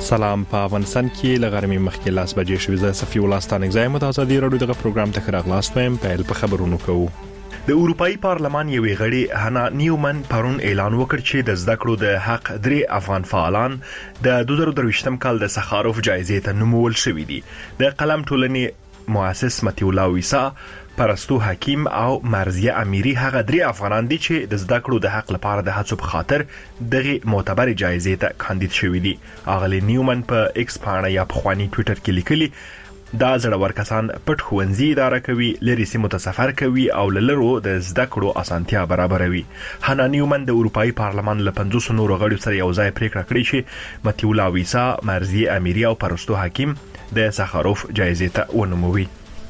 سلام. په افغانستان کې لغرمې مخکې لاس بجې شوې زه صفي ولستان اگزایم د ازادي رادیو دغه پروګرام ته راغلاست ویم. په خبرونو کوو. د اروپאי پارلمان یوې غړي هانا نیومن پرون اعلان وکړ چې د زده کړو د حق 3 افغان فعالان د 2023م کال د سخاروف جایزې ته نومول شوي دي. د قلم ټولنې مؤسس متیولا ویسا، پرستو حکیم او مرزیه امیری هغه 3 افغانان دي چې د زده کړو د حق لپاره د هڅو په خاطر دغه معتبر جایزې ته کاندید شوي دي. اغلی نیومن په ایکس باندې یا په خواني ټوئیټر کې لیکلي دا زړور کسان پټ ښوونځي اداره کوي، لري سیمو ته سفر کوي او لرو د زده کړو اسانتیا برابروي. هانا نیومن د اروپאי پارلمان له 500 نورو غړو سره یو ځای پریکړه کړې چې متیولا ویسا، مرزیه امیری او پرستو حکیم د سخاروف جایزې ته ونوموي.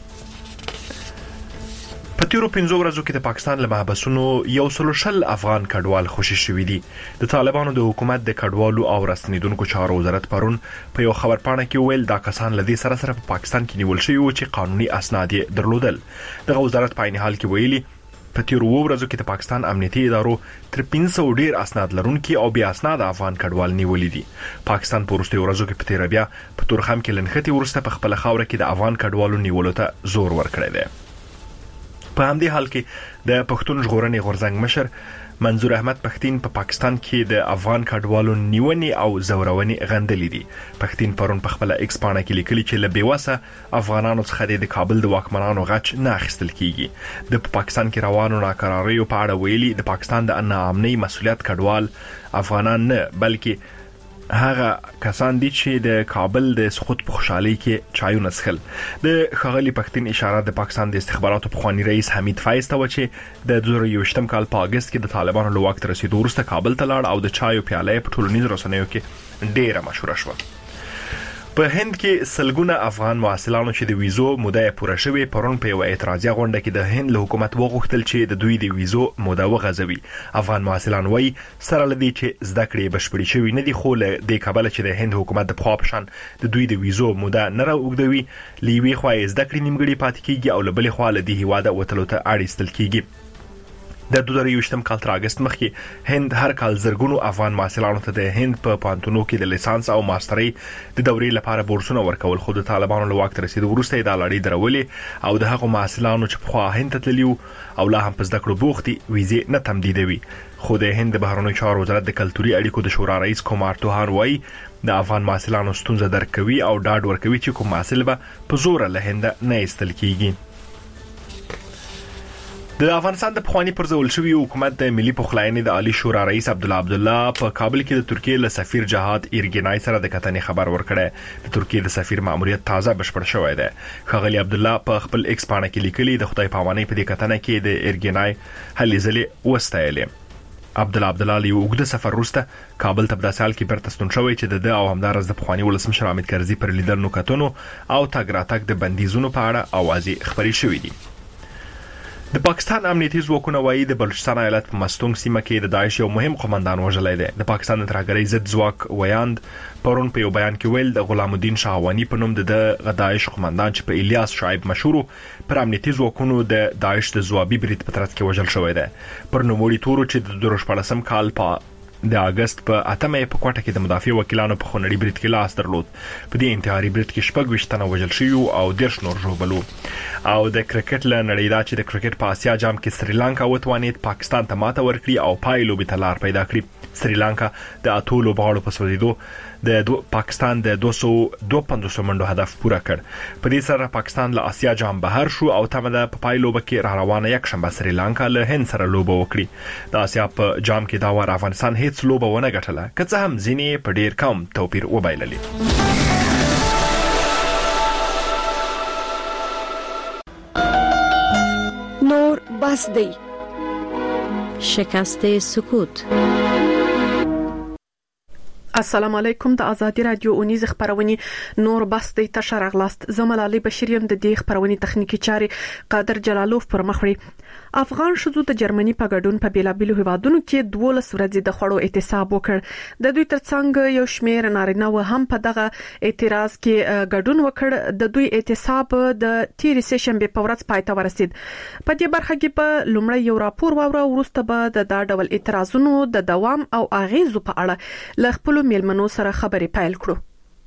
په تیرو 15 ورځو کې د پاکستان له محبسونو 140 افغان کډوال خوشي شوي دي. د طالبانو د حکومت د کډوالو او راستنیدونکو چارو وزارت پرون په یو خبرپاڼه کې ویل دا کسان له دې سره په پاکستان کې نیول شوي وو چې قانوني اسناد یې درلودل. دغه وزارت په عین حال کې ویلي په تیرو ورځو کې د پاکستان امنیتي ادارو تر 500 ډیر اسناد لرونکي او بیا اسناد افغان کډوال نیولې دي. پاکستان په وروستیو ورځو کې په تیر بیا په تورخم کې لنختي ورسته په خپل خاور کې د افغان کډوالو نیولو ته زور ورکړی دی. په همدې حال کې د پښتون ژغورنې غورځنګ مشر منظور احمد پښتين په پاکستان کې د افغان کډوالو نیونې او زورونې غندلې دي. پښتين پرون په خپل ایکس باندې کې لیکلي چې له بیوسه افغانانو څخه د کابل د واکمنانو غچ نه اخیستل کیږي. د پاکستان کې روانو ناکراریو په اړه ویلي د پاکستان د امني مسؤلیت کډوال افغانان نه بلکې هغه کسان دي چې د کابل د سقوط په خوشحالي کې چایونه څښل. د خغلی پښتين اشاره د پاکستان د استخباراتو پخوانی رئیس حمید فایز ته و چې د 2023م کال په اگست کې د طالبانو له واک ته رسیدو وروسته کابل ته لاړ او د چایو پیاله په ټولنیزو رسنیو کې ډیره مشهوره شوه. په هند کې سلګونه افغان محصلانو چې د ویزو موده پوره شوه پرون په یو اعتراضي غونډه کې د هند له حکومت وغوښتل چې د دوی د ویزو موده وغځوي. افغان محصلان وایي سره لدی چې زده کړې بشپړې شوي نه دي، خو له دې کبله چې د هند حکومت د پخوانشان د دوی د ویزو موده نه راوګدوي، لیوي خو یې زده کړې نیمګړې پاتې کیږي او له بلې خوا له دې هیواده وتلو ته اړ ایستل کیږي. د 2023م کال تر اگست مخکې هند هر کال زرګونو افغان محصلانو ته د هند په پانتونو کې د لیسانس او ماسترۍ د دورې لپاره بورسونه ورکول، خو د طالبانو له واک ته رسیدو وروسته د لړۍ درولې او د هغو محصلانو چې په خوا هند ته تللي او لا هم په زده کړو بوختي ویزې نه تمدیدوي. خو د هند بهرنیو چارو وزارت د کلتوري اړیکو د شورا رئیس کومار توهان وایي د افغان محصلانو ستونزه درک کوي او ډاډ ورکوي چې کوم محصل به په زور له هند نه ایستل کیږي. د افغانستان د پخوانی پرځول شوی حکومت د ملي پخلاینې د عالی شورا رئیس عبدالله په کابل کې د ترکیه له سفیر جهاد ایرګنای سره د کتنې خبر ورکړی. د ترکیه د سفیر ماموریت تازه بشپړ شوی دی. خغلی عبدالله په خپل ایکس باندې کې لیکلي د خدای پامانۍ په دې کتنه کې د ایرګنای هلې ځلې وستایلې. عبدالله له وګړو سفر وروسته کابل ته په داسې حال کې برته ستون شوی چې د او همدارس د پخوانی ولسمشر حامد کرزي پر لیدل نوکتونو او تاګ راتګ د بندیزونو په اړه اوازې خبري شوې دي. د پاکستان امنیتي ځواکونه وایي د بلوچستان ایالت په مستونګ سیمه کې د داعش یو مهم قومندان وژلی دی. د پاکستان د ترهګرۍ ضد ځواک ویاند پرون په یو بیان کې ویل د غلام الدین شاهوانی په نوم د داعش قومندان چې په الیاس شعیب مشهور پر امنیتي ځواکونو د داعش د ځوابي برید په ترڅ کې وژل شوی دی. پر نوموړي تورو چې د 2014م کال په د اگست په 8مه په کوټه کې د مدافع وکیلانو په خونړي برید کې لاس درلود. په دې انتحاري برید کې 26 تنه وژل شوي او 10 نور ژوبلو. او د کرکټ له نړۍ دا چې د کرکټ په آسیا جام کې سریلانکا وتوانید پاکستان ته ماته ورکړي او پای لوبې ته لار پیدا کړي. سریلانکا د اتو لوبغاړو په سوځیدو د پاکستان د 252 منډو هدف پوره کړ. په دې سره پاکستان له آسیا جام بهر شو او تمه ده په پای لوبه کې را روانه یک شنبه سریلانکا له هند سره لوبه وکړي. د آسیا په جام کې دا وار افغانستان هیڅ لوبه ونه ګټله، که څه هم ځینې په ډیر کم توپیر وبایللې. نور بس دی شکست سکوت. السلام علیکم. د ازادي رادیو اونیز خبرونه نور بس د تشرغلاست زملالي بشریم د دې خبرونه تخنیکی چاري قادر جلالوف پر مخړي. افغان شذو د جرمني په ګډون په بیلابیلو هیوادونو کې 12 ورځې د خړو احتساب وکړ. د دوی ترڅنګ یو شمېر نارینه و هم په دغه اعتراض کې ګډون وکړ. د دوی احتساب د تیر سشنبه په ورځ پای ته ورسید. په دې برخه کې په لومړی یو راپور واوره وروسته به د دا ډول اعتراضونو د دوام او اغیزو په اړه ل خپل میلمنو سره خبرې پیل کړو.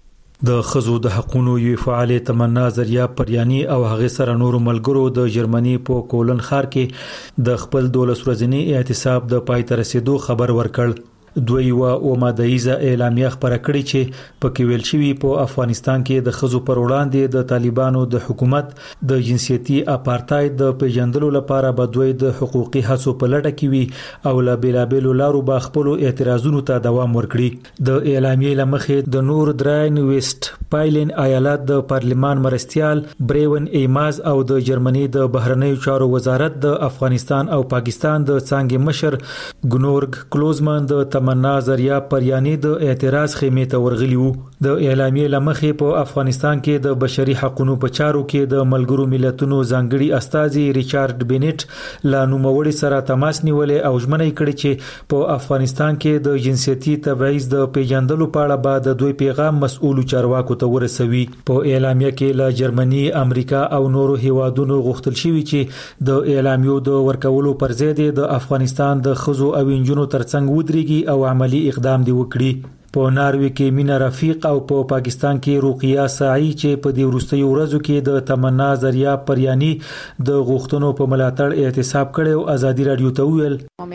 د خزو د حقوقو یو فعال تمنا ذریعہ پریانی او هغه سره نور ملګرو د جرمني په کولن ښار کې د خپل 12 ورځنی اعتصاب د پای ته رسیدو خبر ورکړ. دوی او مادهیزه اعلامیه خبره کړې چې په کې ویل شوی په افغانستان کې د خزو پر وړاندې د طالبانو د حکومت د جنسيتي اپارټاید د پیژندلو لپاره به دوی د حقوقي هڅو په لټه کې وي او لا بیلابېلو لارو به خپل اعتراضونو ته دوام ورکړي. د اعلامیې لمخې د نور دراین ویسټ پایلن ایالت د پارلمان مرستيال بریون ایماز او د جرمني د بهرنیو چارو وزارت د افغانستان او پاکستان د څنګه مشر ګنورګ کلوزمن د تمنا ذریعہ پریانی د اعتراض خیمه ته ورغلی وو. د اعلامیې لمخې په افغانستان کې د بشري حقوقو په چارو کې د ملګرو ملتونو ځانګړي استاذي ریچارډ بینټ لا نوموړي سره تماس نیولې او ژمنه کړې چې په افغانستان کې د جنسيتي تبعیض د پیژندلو په اړه به د دوی پیغام مسؤل چارواکو ته ورسوي. په اعلامیه کې له جرمني، امریکا او نورو هیوادونو غوښتل شوی چې د اعلامیو د ورکولو پر ځای د افغانستان د خزو او انجونو ترڅنګ ودرېږي او عملی اقدام دی وکړي. په ناروی کې مینا رفیق او په پاکستان کې روقیه ساعی چې په دې وروستیو ورځو کې د تمنا ذریعہ پریانی د غوښتنو په ملاتړ اعتصاب کړي او ازادي رادیو ته ویل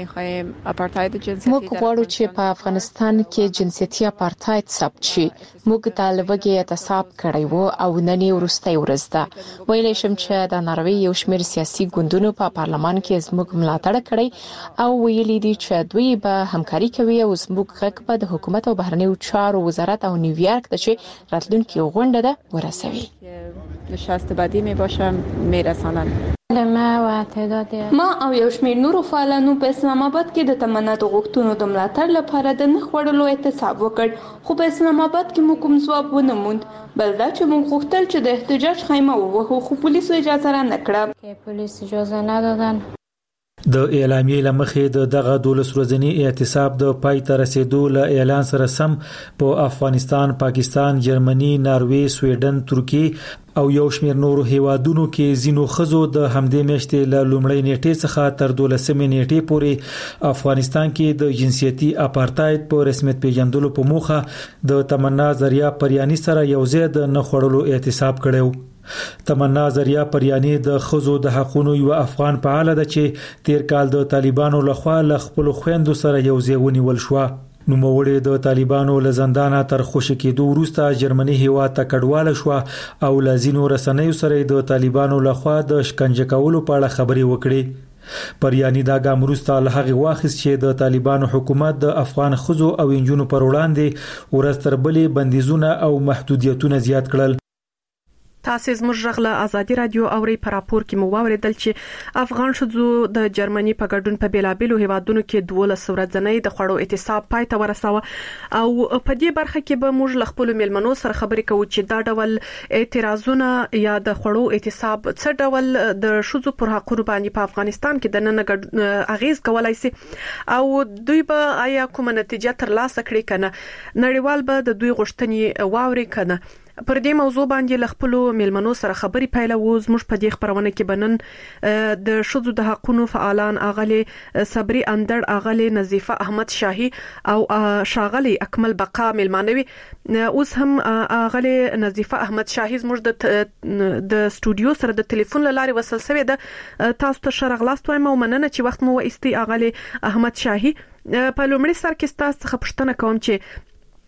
موږ غواړو چې په افغانستان کې جنسيتي اپارټاید ثبت شي. موږ طالبګي اعتصاب کړی وو او نن یې وروستۍ ورځ ده. ویلای شم چې د ناروی یو شمېر سیاسي ګوندونو په پارلمان کې زموږ ملاتړ کړی او ویلي دي چې دوی به همکاري کوي او زموږ غږ په د حکومت او بهرنیو چارو وزارت او نیویارک ته چې راتلونکي غونډه ده ورسوي. نشست بعدی می باشم میرسانن. ما او یو شمېر نورو فعالانو په اسلام آباد کې د تمنا د غوښتنو د ملاتړ لپاره د نخ وړلو اعتصاب وکړ، خو په اسلام آباد کې موږ کوم ځواب ونه موند. بل دا چې موږ غوښتل چې د احتجاج خیمه ووهو، خو پولیسو اجازه را نه کړه. پولیس اجازه نه دادن. د اعلامیې لمخې د دغه 12 ورځنی اعتصاب د پای ته رسیدو له اعلان سره سم په افغانستان، پاکستان، جرمني، ناروی، سویډن، ترکیه او یو شمېر نورو هیوادونو کې زینو خزو د همدې میاشتې له لومړۍ نیټې څخه تر 12مې نیټې پورې افغانستان کې د جنسيتي اپارټاید په رسمیت پیژندلو په موخه د تمنا ذریعہ پریانی سره یو ځای د نخړلو اعتصاب کړو. تمنا ذریعہ پریانی د خزو د حقوقو یو افغان فعال ده چې تیر کال د طالبانو لخوا ل خپل خويندو سره یو ځای ونیول شو. نوموړی د طالبانو له زندانه تر خوشی کېدو وروسته جرمني هیواد ته کډواله شو او لازینو رسنیو سره د طالبانو لخوا د شکنجه کولو په اړه خبري وکړي. پریانی دا ګام وروسته له هغه واخیست چې د طالبانو حکومت د افغان خزو او انجونو پر وړاندې ورستر بلې بندیزونه او محدودیتونه زیات کړل. تاسو زموږ غږ له ازادي رادیو اوري پر راپور کې مو واوریدل چې افغان شذو د جرمني په ګډون په بیلابېلو هیوادونو کې 12 ورځنۍ د خړو اعتصاب پای ته ورساوه او په دې برخه کې به موږ ل خپل میلمنو سره خبرې کوو چې دا ډول اعتراضونه یا د خړو اعتصاب څه ډول د شذو پر حقوقو باندې په افغانستان کې د نن اغیز کولای شي او دوی به آیا کومه نتیجه ترلاسه کړي کنه. نړیوال به د دوی غوښتنې واوري کنه. پر دې موضوع باندې ل خپل میلمنو سره خبرې پیلوو. زموږ په دې خبرونه کې بنن د شذو د حقوقو فعالان اغلی صبري اندړ، اغلی نظیفه احمد شاهي او شاغلی اکمل بقا میلمانوي. اوس هم اغلی نظیفه احمد شاهي زموږ د سټوډیو سره د ټلیفون لارې وصل شوی ده. تاسو ته شرغلاست وایم او مننه چې وخت مو وایستي اغلی احمد شاهي. په لومړي سر کې تاسو څخه پوښتنه کوم چې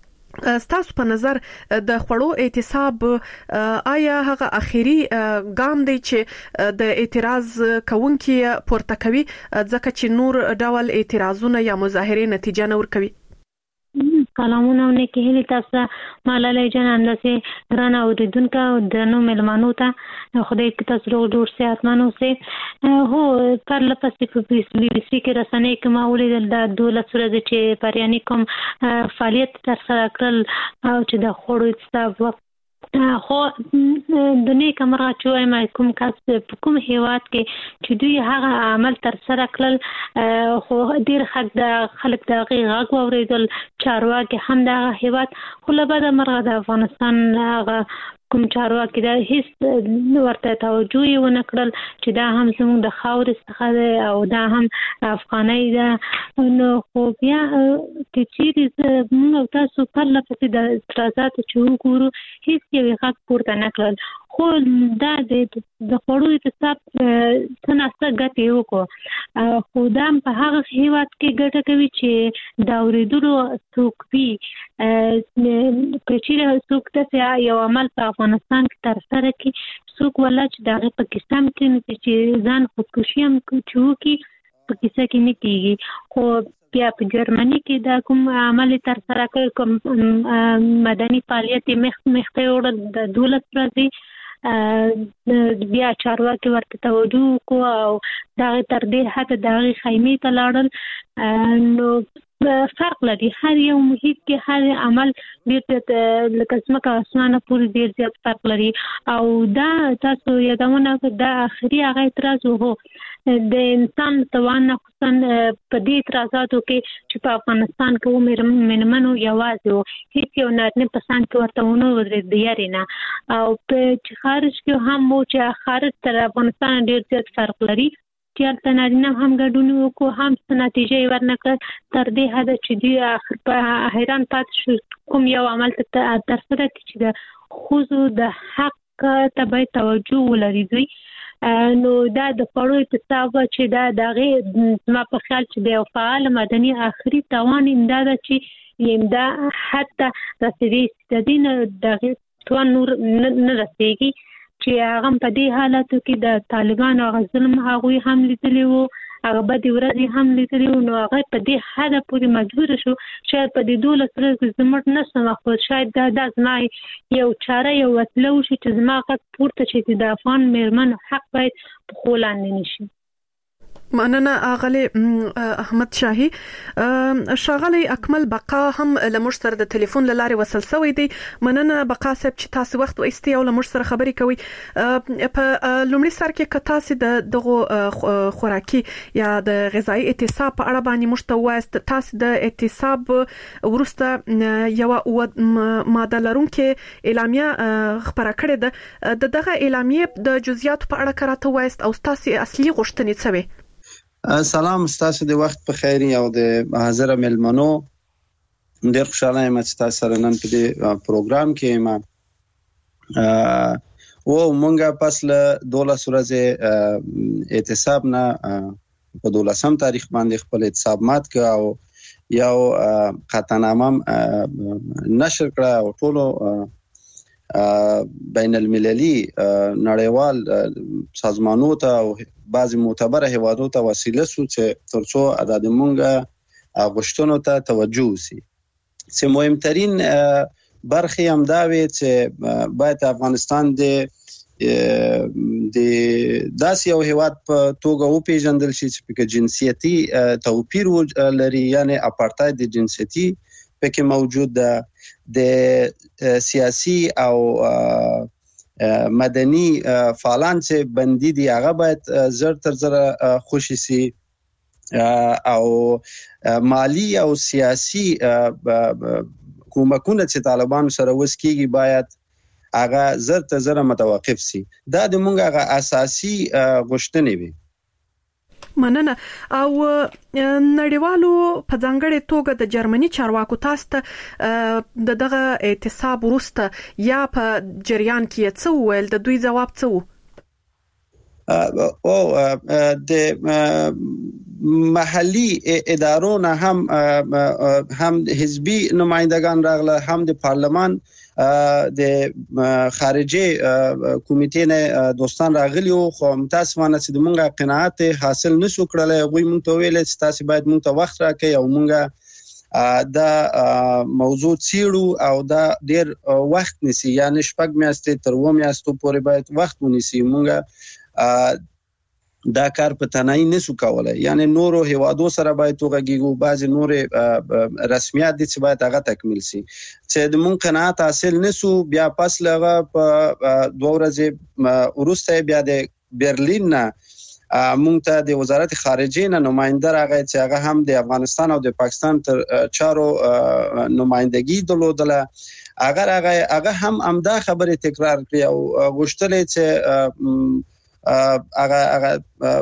ستاسو په نظر د خړو اعتصاب آیا هغه اخیری ګام دی چې د اعتراض کوونکي پورته کوي ځکه چې نور ډول اعتراضونه یا مظاهره نتیجه نه ورکوي؟ سلامونه نیکی هیلی تاسو مالالای جان اندازه رانه اوریدونکو د نو ملمانو ته خدای کی تاسو ډور صحتمن اوسئ. هو پر لپسې په بي بي سي کې رسنۍ کومه ولیدل د 12 ورځې چې پریانی کوم فعالیت ترسره کړل او چې د خړو اعتصاب خو د نیک امر چوي ما کوم کس په کوم هیواد کې چې دوی هغه عمل تر سره کړل خو ډیر حق د خلک د غږ اوریدل چارواکي هم د هیواد خو له بعد مرغه د افغانستان هغه کوم چارواکي دا هیڅ ورته توجه یې ونه کړل چې دا هم زموږ د خاورې څخه دی او دا هم افغانۍ ده. نو خو بیا که چیرې موږ تاسو پرله پسې د اعتراضاتو چې وګورو هیڅ یو غږ پورته نه کړل. خو دا د خوړو اعتصاب څه ناسته ګټې وکړو، خو دا په هغه هیواد کې ګټه کوي چې د اورېدلو څوک وي. که چیرې څوک داسې یو عمل په افغانستان کې ترسره کړي څوک ولا چې د هغې په کیسه هم کې چې ځان خودکشي هم چې وکړي په کیسه کې نه کېږي. خو بیا په جرمني کې دا کوم عمل ترسره کړ، کوم مدني فعالیت مخته وړل د 12 ورځې بیا چارواکي ورته توجه وکړو او دغه تر دې حد دغه خیمې ته لاړل. نو فرق لري، هر یو محیط کې هر عمل ډېر لکه ځمکه اسمانه پورې ډېر زیات فرق لري. او دا تاسو یادونه دا اخري هغه اعتراض وو د انسان توان خصوصا په دې اعتراضاتو کې چې په افغانستان کې مېرمنو یوازې وو، هیڅ یو نارینه په سان کې ورته ونه ودرېد د یاري نه. او په خارج کې هم وو چې خارج تر افغانستان ډېر زیات فرق لري چې هلته نارینه هم ګډون وکړو، هم څه نتیجه یې ورنکړه تر دې حده چې دوی اخر په حیران پاتې شو کوم یو عمل ترسره کړي چې د ښځو د حق ته باید توجه ولري دوی. نو دا د خوړو اعتصاب چې دا د هغې زما په خیال چې د یو فعال مدني آخري توان امدا ده چې امدا حتی رسېدی د دې نه د هغې توان نور نه رسېږي چې هغه په دې حالاتو کې د طالبانو هغه ظلم هغوی هم لیدلی وو، هغه بدې ورځې هم لیدلی وو. نو هغه په دې حده پورې مجبور شو شاید په دې 12 ورځې زموږ نه سم خو شاید دا زما یو چاره یو وسیله وشي چې زما غږ پورته شي د افغان مېرمنو حق باید په خو لاندې نشي. مننه اغلی احمد شاهي. شاغلی اکمل بقا هم لمر سره د ټلیفون لارې وصل شوی دی. مننه بقا صاحب چې تاسو وخت وایستي او لمر سره خبرې کوي. په لومړي سر کې که تاسو د خوراکي یا د غذایی اعتصاب په اړه باندې مشتوایست، تاسو د اعتصاب ورسته یو ماده لرونکې اعلامیه خبره کړې ده. دغه اعلامیه د جزئیاتو په اړه کراته وایست او تاسو اصلي غوښتنې څه وي؟ سلام، ستاسو د وخت په خیر او د حاضر ملمنو. ډېر خوشاله یم چې تاسو سره نن په دې پروګرام کې یم. او مونږه پس له 12 ورځې اعتصاب نه په 12 تاریخ باندې خپل اعتصاب مات کړ او یو قطعنامه نشر کړه او ټولو بین المللي نړیوال سازمانونو ته او بعضی معتبره هیوادو ته وسیله شو چې ترڅو د مونږه غوښتنو ته توجه وشي. چې مهمترین برخې هم دا وي چې باید افغانستان د داسې یو هیواد په توګه وپیژندل شي چې پکې جنسیتي توپیر لري، یعنی اپارتاید جنسیتي پکې موجود ده. د سیاسي او مدني فعالان چې بندي دي هغه باید زر تر زره خوشي سي، او مالی او سیاسي کومکونه چې طالبان سره وسکیږي باید هغه زر تر زره متوقف سي. دا د مونږ هغه اساسي غوښتنې وي. مننه. او نړیوالو په ځانګړې توګه د جرمني چارواکو تاسو ته دغه اعتصاب وروسته یا په جریان کې څه وویل؟ د دوی ځواب څه وو؟ د محلي ادارو نه هم حزبي نمائندگان راغله، هم د پارلمان د خارجي کمیټې نه دوستان راغلي وو. خو متاسفانه چې موږ قناعت حاصل نشو کړلای. هغوی موږ ته ویل چې تاسو باید موږ ته وخت راکړئ او موږ دا موضوع څیړو او دا ډیر وخت نیسي، یعنی 6 میاشتې تر 2 میاشتو پورې باید وخت ونیسي. موږ دا کار په تنهایی نشو کولای، یعنی نورو هیوادو سره باید وغږیږو، بعضی نور رسمیات دي چې باید هغه تکمیل شي. چې د مونږ قناعت حاصل نشو، بیا پس لغه په 2 ورځې وروسته بیا د برلین نه مونږ ته د وزارت خارجه نه نماینده راغی چې هغه هم د افغانستان او د پاکستان تر چارو نمائندګي درلودله. هغه هم امدا خبره تکرار کړې او غوښتل چې هغه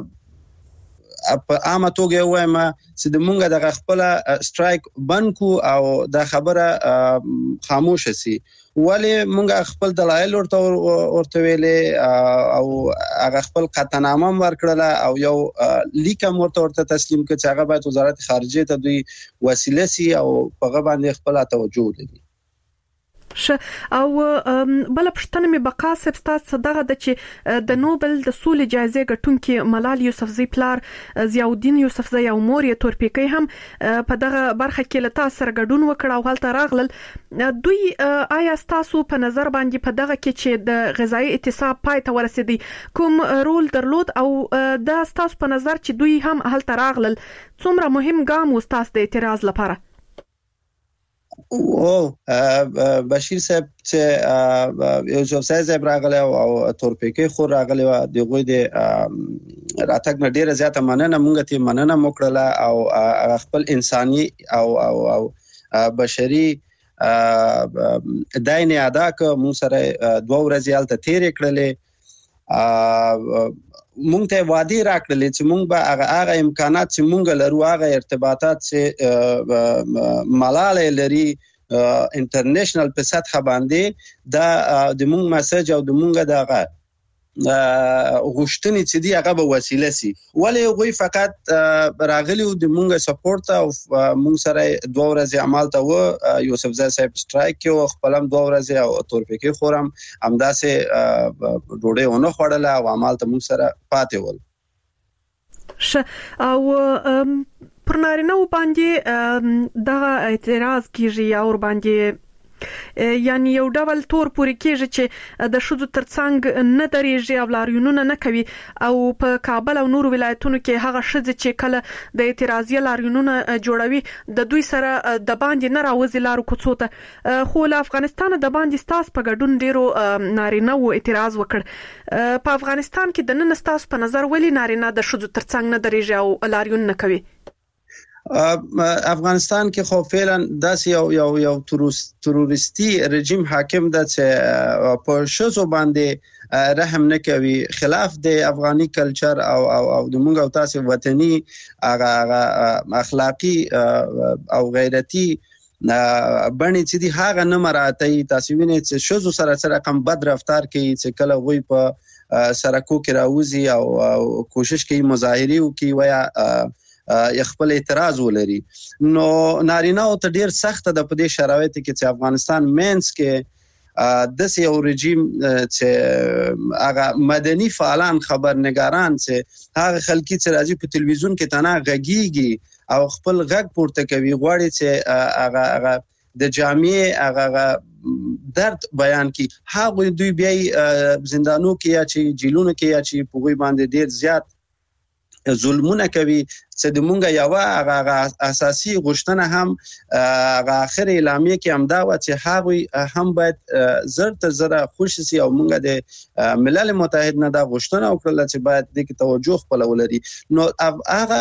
په عامه توګه وایم چې د مونږه د خپل سټرایک بنکو او د خبره خاموش شي. ولی مونږه خپل دلایل ورته ویلې او هغه خپل قطعنامه ورکړله او یو لیکم ورته تسلیم کړ چې هغه باید وزارت خارجه ته دوی وسیله سي او په هغه باندې خپل توجه ولري. او بل پښتنه می بقا سبستات صدغه د چې د نوبل د سولې جایزه ګټونکي ملال یوسفزی پلار ضیاءالدین یوسفزی او مور یې تورپیکي هم په دغه برخه کې له تاسو سره ګډون وکړ او هلته راغلل. دوی آیا تاسو په نظر باندې په دغه کې چې د غذایی اعتصاب پای ته ورسېدي کوم رول درلود او دا تاسو په نظر چې دوی هم هلته راغلل څومره مهم ګام و تاسو د اعتراض لپاره؟ بشیر صاحب چې یوسف صاحب راغله او تورپیکي خو راغله دغه د راتګ نه ډیره زیاته مننه مونږ ته مننه وکړه او خپل انساني او بشري داینه ادا ک مون سره 2 ورځې الته تیر کړلې. مونږ ته وادي راکړلې چې مونږ به هغه امکانات چې مونږ لرو هغه ارتباطات چې ملاله لري انټرنیشنل په سطح باندې دا د مونږ مسج او د مونږ دغه غوښتنې چې دی هغه به وسیله سي. ولی غوي فقط راغلی او د مونږ سپورټ او مونږ سره 2 ورځې عمل ته و یوسف زای صاحب سټرایک کې خپلم 2 ورځې او تورپیکي خورم همداسې ډوډۍ ونه خوړله او عمل ته مونږ سره پاتې ول. او پر نارینه باندې دا اعتراض کیږي او باندې یعنی یو ډول تور پوری کېږي چې د شذو ترڅنګ نه درېږي او لاریونونه نه کوي او په کابل او نور ولایتونو کې هغه شذ چې کله د اعتراضي لاریونونه جوړوي د دوی سره د باندې نه راوځي لارو کوڅو ته. خو له افغانستان د باندې ستاس په ګډون ډیرو نارینه و اعتراض وکړ. په افغانستان کې د نن ستاس په نظر ولی نارینه د شذو ترڅنګ نه درېږي او لاریون نه کوي؟ افغانستان کې خو فعلا داسې یو تروریستي رژیم حاکم ده چې په شذو باندې رحم نه کوي خلاف د افغاني کلچر او د مونږ او تاسو وطني اخلاقی او غیرتی بڼې چې دی هغه نه مراتي. تاسو وینئ چې شذو سره رقم بد رفتار کوي چې کله غوي په سرکو کې راوځي او کوشش کوي مظاهره وکړي ویا خپل اعتراض ولري. نو نارینه او ته ډیر سخت ده په دې شرایطو کې چې افغانستان مینس کې د یو رژیم چې هغه مدني فعالان خبرنګاران چې هغه خلکي چې راځي په تلویزیون کې تنه غږیږي او خپل غږ پورته کوي غواړي چې هغه د جامعې هغه درد بیان کی هغه دوی بیا زندانو کې یا چې جیلونو کې یا چې په غوي باندې ډیر زیات ظلمونه کوي چې د مونږه یو هغه اساسي غوښتنه هم هغه اخر اعلامیه کې هم دا و چې هغه هم باید زر تر زره خوشي سي او مونږه د ملل متحد نه دا غوښتنه وکړه چې باید د کې توجه خپل ولري. نو هغه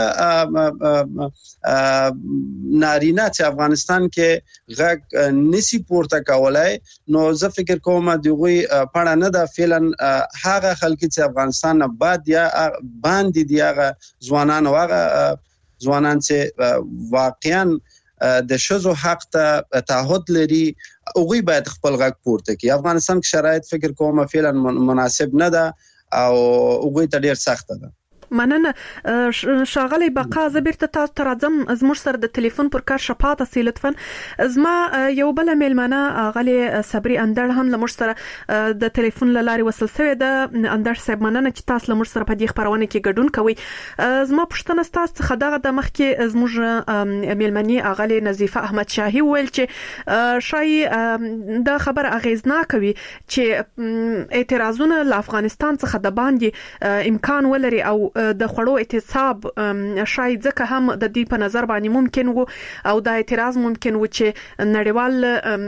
نارینه چې افغانستان کې غږ نسی پورته کولای نو زه فکر کوم دغه پړه نه دا فعلا هغه خلک چې افغانستان نه بعد یا باندې دی هغه ځوانان او هغه ځوانان چې واقعا د شذو حق ته تعهد لري او غوي باید خپل غږ پورته کړي. افغانستان کې شرایط فکر کوم فعلا مناسب نه ده او غوي ته ډیر سخت ده. مننه شاغلی بقا زبرته تاسو تر اعظم زموږ سره د ټلیفون پر کار شپاته سي لطفا زما یو بل میلمنه غلی صبري اندړ هم لمر سره د ټلیفون لاري وصل شوی د اندړ صاحب مننه چې تاسو لمر سره په دې خبرونه کې ګډون کوي. زما پښتنه تاسو خدغه د مخ کې زموږ میلمنې غلی نظیفه احمد شاهي ویل چې شای د خبر اغیزناک وي چې اعتراضونه له افغانستان څخه د باندې امکان ولري او د خړو اعتصاب شاید ځکه هم د دې په نظر باندې ممکن وو او د اعتراض ممکن و چې نړیوال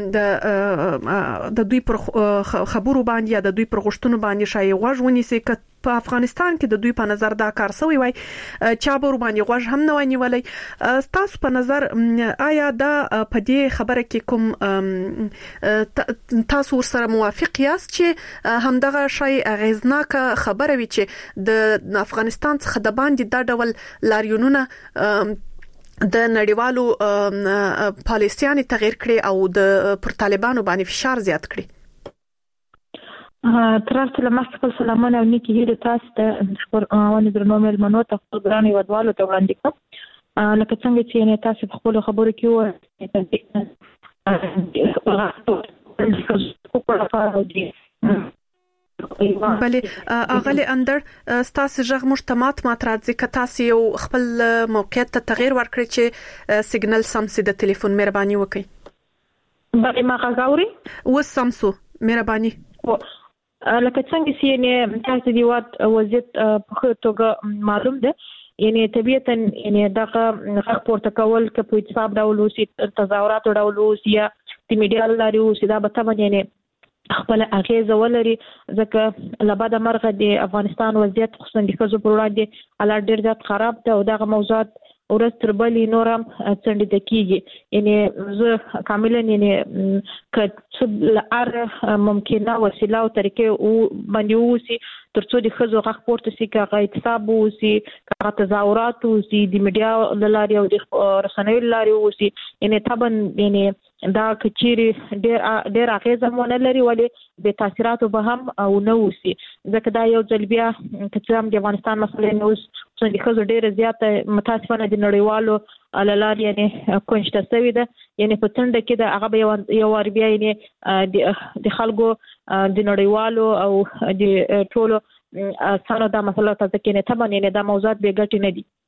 د دوی پر خبرو باندې یا د دوی پر غوښتنو باندې شاید غوږ ونیسي په افغانستان کې د دوی په نظر دا کار سوی وای چا به باندې غوږ هم نه ونیولای تاسو په نظر آیا دا په دې خبره کې کوم تاسو سره موافق یاست چې همدغه شی اغیزناک خبره وي چې د افغانستان څخه د باندې دا ډول لاریونونه د نړیوالو پالیسیانو تغیر کړي او د پر طالبانو باندې فشار زیات کړي ترڅو له مخکې خپل سلامونه او نیکی هیله تاسو ته خبرونه درنو مېلمنو ته خپل ګران هیوادوالو ته وړاندې کوم لکه څنګه چې تاسو په خپل خبرو کې بله اغلی اندر ستاسو ژغ مجتمعات ماتراځي که تاسو یو خپل موقعیت ته تغیر ورکړي چې سیګنل سمسي د ټلیفون مهرباني وکړئ بله ما غاوري و سمسو مهرباني لکه څنګه چې نه تاسو دی وضعیت په توګه معلوم ده یعنی طبيعتا یعنی دغه غږ پورته کول که په حساب ډول اوسي تظاهرات ډول اوسي یا د میډیا لاري اوسي دا به تمن یعنی خپل اغیزه ولري ځکه لبد مرغه د افغانستان وضعیت خصوصا د ښځو پر وړاندې حالات ډېر زیات خراب ده او دغه موضوعات ورځ تر بلې نورم څنډه کیږي یعنی زه کاملا یعنی که لار ممکنه وسیله او طریقې او باندې اوسي ترڅو د ښځو غږ پورته شي که اعتصاب اوسي که تظاهرات اوسي د میډیا لاري او د رسنیو لاري اوسي یعنی طبعا یعنی دا کچيري ډېر اغیزه مونږ لري ولې به تاثیرات به هم او نه اوسي ځکه دا یو ځل بیا چې هم د افغانستان مسله نه اوس چې د ښځو ډېر زیات متاسفانه د نړیوالو لار یعنی کنجته شوی ده یعنی په تنده کې د هغه یو ور بیا یعنی د خلکو د نړیوالو او د ټولو سره دا مسله ته کې نه تمن نه دا موضوعات به ګټي نه دي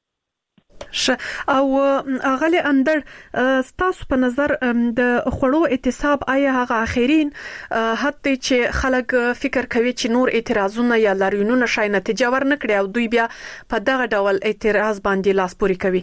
او اغلی اندر ستاسو په نظر د خړو اعتصاب آیا هغه اخرین حتی چې خلک فکر کوي چې نور اعتراضونه یا لاریونونه شای نتیجه ورنکړي او دوی بیا په دغه ډول اعتراض باندې لاس پوري کوي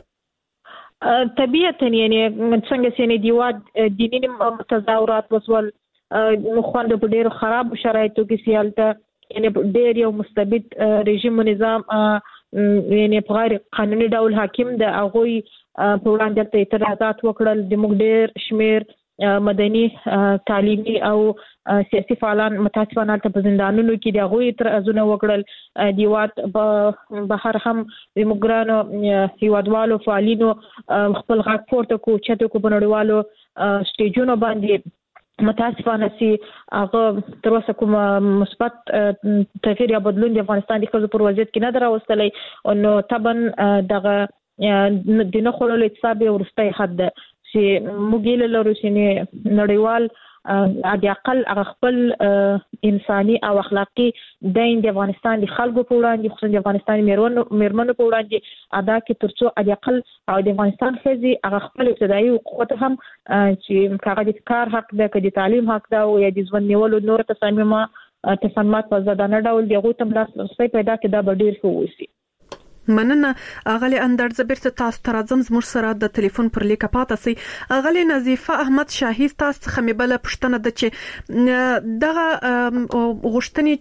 طبيعتا یعنی څنګه چې نه دیواد دیني تظاهرات وسول مخوند په ډېر خراب شرایطو کې سیالته یعنی ډېر یو مستبد رژیم نظام یعنی په غیر قانوني ډول حاکم د هغوی په وړاندې ته اعتراضات وکړل د موږ ډېر شمیر مدني تعلیمي او سیاسي فعالان متاسفانه په زندانونو کې د هغوی اعتراضونه وکړل دیوات بهر هم د مګرانو هیوادوالو فعالینو خپل غږ پورته کو چته کو بنړیوالو سټیجونو باندې متاسفانه چې هغه تر اوسه کوم مثبت تغییر یا بدلون د افغانستان د ښځو پر وضعیت کې نه دراوستلی نو طبعا دغه د نه خړلو اعتصاب ورسته حد چې موږ لرو چې نړیوال د اقل خپل انساني او اخلاقی دین د افغانستان د خلکو په وړاندې خصوصا د افغانستان میرمنو په وړاندې ادا کې ترڅو د اقل او د افغانستان ښځې هغه خپل ابتدایي حقوق هم چې هغه د کار حق ده که د تعلیم حق ده او یا د ژوند نیولو نور تصمیمات په ځدانه ډول دغه تم لاسرسي پیدا کې دا ډیر ښه وسی مننه اغلی اندر زبرت تاسو تر ازم زموږ سره د ټلیفون پر لیکه پاتې سي اغلی نظیفه احمد شاهی تاسو خمیبله پښتنه د چې دغه غوښتنې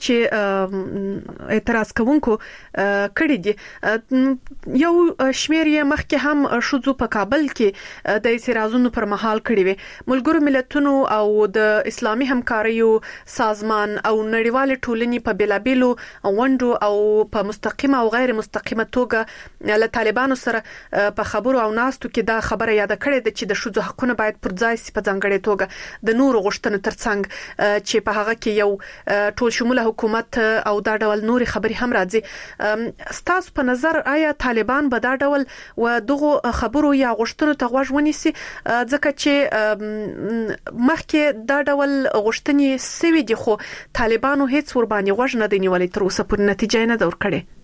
چې اعتراض کوونکو کړي دي یو شمیر یې مخکې هم شوزو په کابل کې د اعتراضونو پر مهال کړي وي ملګرو ملتونو او د اسلامي همکاریو سازمان او نړیوال ټولنې په بلابلو وندو او په مستقیمه او غیر مستقیمه توګه له طالبانو سره په خبرو او ناستو کې دا خبره یاد کړې ده چې د شوزو حقونه باید پر ځای سي په ځانګړي توګه د نورو غوښتنو ترڅنګ چې په هغه کې یو ټول شموله حکومت او دا ډول نوري خبري هم راځي ستاسو په نظر آیا طالبان به دا ډول و دغه خبرو یا غوښتنو ته غوږ ونیسي ځکه چې مخکې دا ډول غوښتنې سوي دي خو طالبانو هیڅ ور باندې غوږ نه دی نیولې تر اوسه پر نتیجه نه ورکړي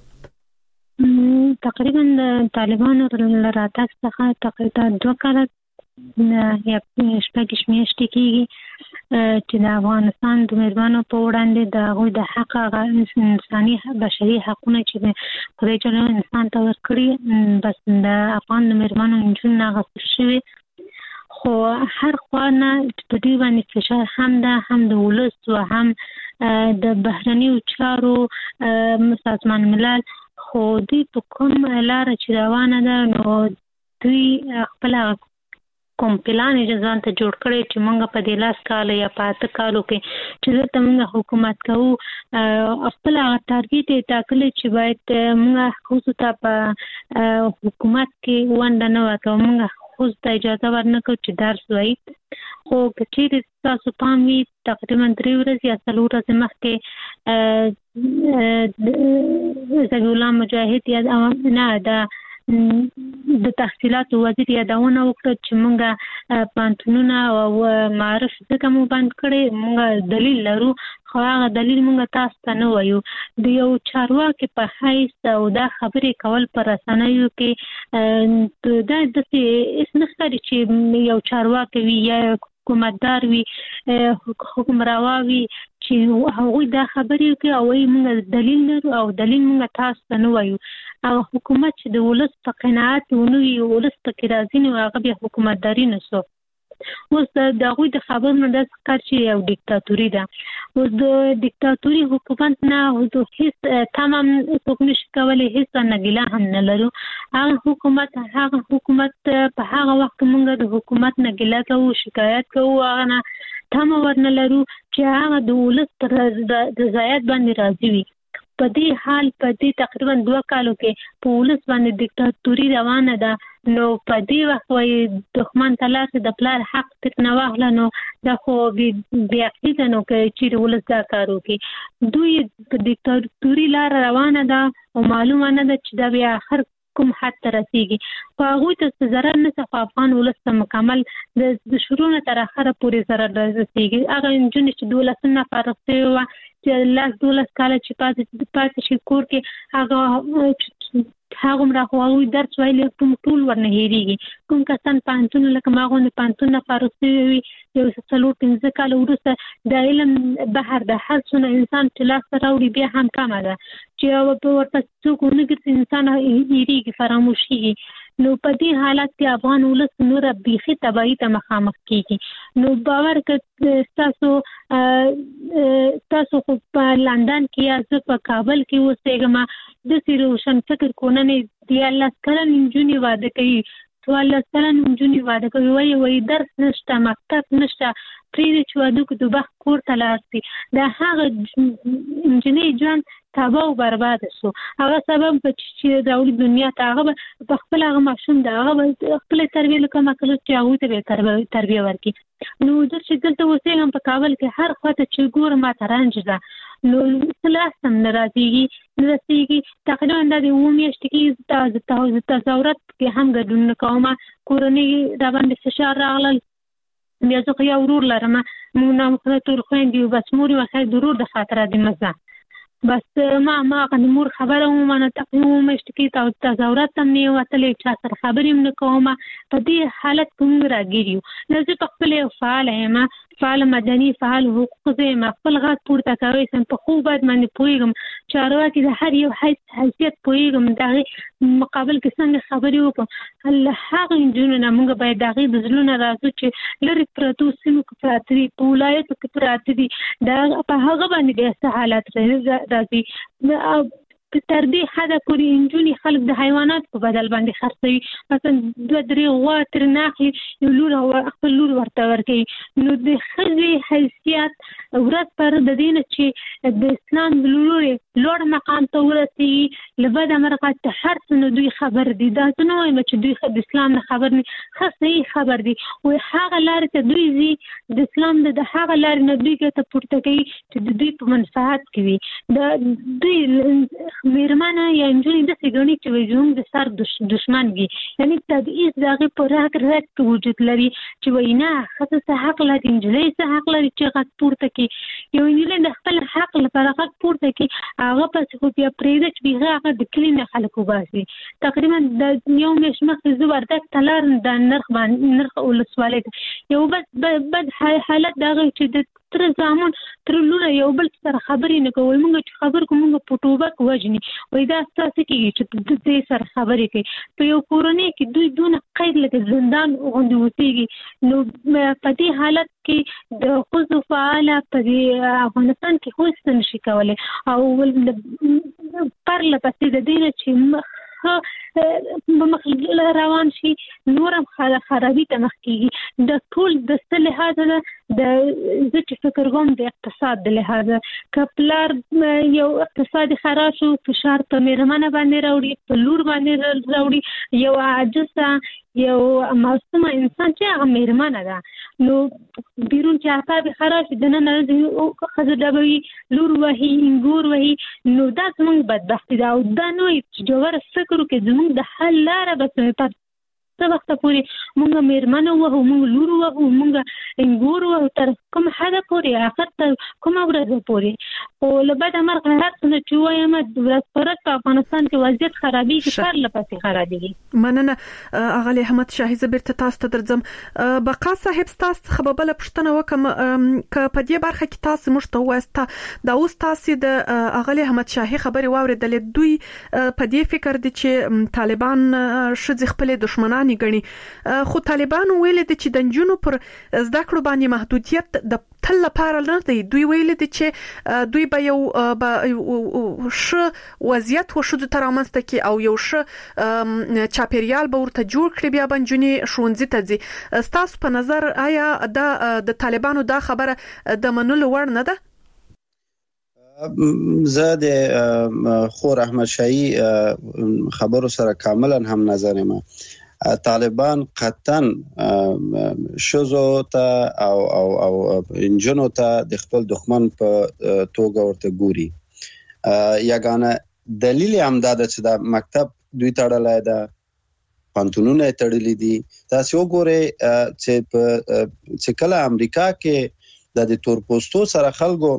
تقریبا طالبانو راتګ څخه تقریبا 2 کاله یا شپږ میاشتې کېږي چې د افغانستان د میرمنو په وړاندې د هغوی د حق انساني بشري حقونه چې په دې ډول انسان ته ورکړي بس د افغان د میرمنو نجونو غوښتل شوی خو هر خوا نه په دې باندې فشار هم د ولس او هم د بهرنیو چارو سازمان ملل خو دوی په کوم لار چې روانه ده نو دوی خپل کوم پلان ځان ته جوړ کړی چې موږ په دې لاس کال یا په 8 کالو کې چې دلته موږ حکومت کوو خپل ټارګټ یې ټاکلی چې باید موږ خو ته په حکومت کې ونډه نه ورکوو موږ خو ته اجازه ورنکړو چې درس وایي خو که چیرې تاسو پام وي تقریبا 3 ورځې یا 4 ورځې مخکې ذبیح الله مجاهد یا نه د تحصیلاتو وزیر یادونه وکړه چې موږ پانتونونه او معرف ځکه مو بند کړي موږ دلیل لرو خو هغه دلیل موږ تاسو ته نه وایو د یو چارواکي په حیث او دا خبرې کول پر رسنیو کې دا داسې هیڅ نه ښکاري چې یو چارواکي وي یا حکومتدار وي حکمروا وي چې هغوی دا خبرې کوي او موږ دلیل لرو او دلیل موږ تاسو ته نه وایو او حکومت چې د ولس په قناعت ونوي ولس پکې راځي نو هغه بیا حکومتداري نشو اوس د هغوی د خبرو نه داسې ښکار چې یو دیکتاتوري ده اوس د دیکتاتوري حکومت نه هیڅ تمام څوک نشي کولی هیڅ نه ګیله هم نه لرو هغه حکومت په هغه وخت موږ د حکومت نه ګیله کوو شکایت کوو هغه نه تمه ورنه لرو چې هغه د ولس پر رضایت باندې راضي وي په دې حال په دې تقریبا 2 کالو کې په ولس باندې دیکتاتوري روانه ده نو په دې وخت وایي دښمن ته لاس د پلار حق تر نه واخله نو دا خو بې عقلي ده نو که چیرې ولس دا کار وکړي دوی په دیکتاتوري لار روانه ده او معلومه نه ده چې دا بیا آخر کوم حد ته رسیږي خو هغوی ته ضرر نه څه افغان ولس ته مکمل د شروع نه تر اخره پورې ضرر رسیږي هغه نجونې چې 12 فارغ شوې وه چې 12 کاله چې پاتې شي کور کې هغومره خو هغوی درس ویلی کوم ټول ورنه هېرېږي کوم کسان پوهنتون لکه ما غوندې پوهنتون نه فارغ شوي وي یو 4-5 کاله وروسته د علم بحر د هر څونه انسان چې لاسته راوړي بیا هم کمه ده چې ورته څوک ونه ګرځي انسان هېرېږي فراموشېږي نو په دې حالت کې افغان ولس نوره بیخي تباهي ته مخامخ کېږي نو باور تاسو خو په لندن کې یا زه په کابل کې اوسېږم داسې روشن فکر کوننې 13 کلن نجونې واده کوي 14 کلن نجونې واده کوي وایي درس نشته مکتب نشته پرېږدي چې واده کړو د بخت کور ته لاړ شي د هغه نجونې ژوند تباه او برباده شو هغه سبب چې راوړي دنیا ته هغه په خپل هغه ماشوم د هغه خپل تربیه لکه مکلو چې هغوی ته به تربیه ورکړي نو زه چې دلته اوسېږم په کابل کې هر خوا ته چې ګورم ماته رنج ده نو څه لاس هم نه رسېږي تقریبا دا د 7 میاشتې کې د تظاهرات کې هم ګډون نه کوم کورنۍ راباندې فشار راغلل بیا زه خو یو ورور لرم موږ نامخته ټول خویندې یو بس مور یې وښایي د ورور د خاطره د مزه بس ما هغه د مور خبره ومنه تقریبا 7 میاشتې کې تظاهرات هم نه وتلی چا سره خبرې هم نه کوم په دې حالت کې موږ راګیر یو نو زه په خپل یو فعاله یم فعال مدني فعال حقوقي یم خپل غږ پورته کوی سم په خو باید باندې پوهېږم چارواکي د هر یو حیثیت پوهېږم د هغې مقابل کې څنګه خبرې وکړم له هغې نجونو نه موږ باید د هغې د زړونه راځو چې لرې پرتو سیمو کې پراته دي په ولایتو کې پراته دي په هغه باندې بیا څه حالت راځي تر دې حده پورې نجونې خلک د حیوانات په بدل باندې خرڅوي مثلا 2-3 غوا ترېنه اخلي یو لور خپل لور ورته ورکوي نو د ښځې حیثیت ورځ پر د دې نه چې د اسلام د لورې لوړ مقام ته ورسېږي له بده مرغه ته هر څه نه دوی خبر دي دا څه نه وایم چې دوی د اسلام نه خبر نه ښه صحیح خبر دي وایي هغه لارې ته دوی ځي د اسلام د هغه لارې نه دوی ګټه پورته کوي چې د دوی په منفعت کې وي د دوی میرمنه یا نجونې داسې ګڼي چې وایي زموږ د سر دشمن وي یعنې تبعیض د هغې په رګ کې وجود لري چې وایي نه ښځه څه حق لري نجلۍ څه حق لري چې غږ پورته کړي یو نجلۍ د خپل حق لپاره غږ پورته کړي هغه پسې خو بیا پرېږده چې بېغه هغه د کلي نه خلک وباسي تقریبا د یو میاشت مخکې زه وردګ ته لاړم د نرخ ولسوالۍ ته یو بد حالت د هغه چې د تر زامن تر لونه یو بل سره خبرې نه کوي موږ خبر کوم موږ په ټوبک وجني وای دا ستاسو کې چې د دې سره خبرې کوي په یو کورنۍ کې دوی دونه قید لکه زندان غوندي وسیږي نو په دې حالت کې د خصوص فعاله په افغانستان کې هیڅ نشي کولای او پر لپسې د دې چې مخ روان شي نورم خرابي ته مخ کیږي د ټول د لحاظ د چې فکر کوم د اقتصاد د لحاظ کپلار یو اقتصادي خراب شو فشار په میرمنه باندې راوړي په لور باندې راوړي یو عاجزه یو معصومه انسان چې هغه میرمنه ده نو بیرون چې اعصاب خراب شي دنه نه خزه دبوي لور وهي انګور وهي نو دا زموږ بدبختی ده او دا نو چې جوړ فکر کې زموږ د حل لاره به په څه وخت پورې موږ میرمنه وو موږ لور وو موږ انګور وو تر کوم حدا پورې اخر تر کوم ورځ پورې او لبد امر هر څه چې وایم د ورځ پرد په افغانستان کې وضعیت خرابي کې پر لپسې خرابيږي مننه اغلی احمد شاهي زبرت تاسو ته درځم بقا صاحب تاسو خبربل پښتنه وکم ک په دې برخه کې تاسو مشته واسطه دا اوس تاسو د اغلی احمد شاهي خبري واوریدل دوی په دې فکر دي چې طالبان شذ خپل دشمنان غني خو طالبان ویل دي چې د جنونو پر زده کړو باندې محدودیت د تل لپاره نه دی دوی ویل دي چې دوی به یو ش وضعیت وشو د ترامنسته کې او یو ش چاپیریال به ورته جوړ کړي بیا باندې شونځي ته ځي تاسو په نظر آیا د طالبانو دا خبره د منلو وړ نه ده زه د خور احمد شاهي خبرو سره کاملا هم نظر ما طالبان قطعا شوزو ته او انجنو ته د خپل دښمن په توګه ورته ګوري یګانه دلیل هم دا چې دا مکتب دوی تړلای دا پانتونونه تړلې دي تاسو وګورئ چې کله امریکا کې د تورپوستو سره خلکو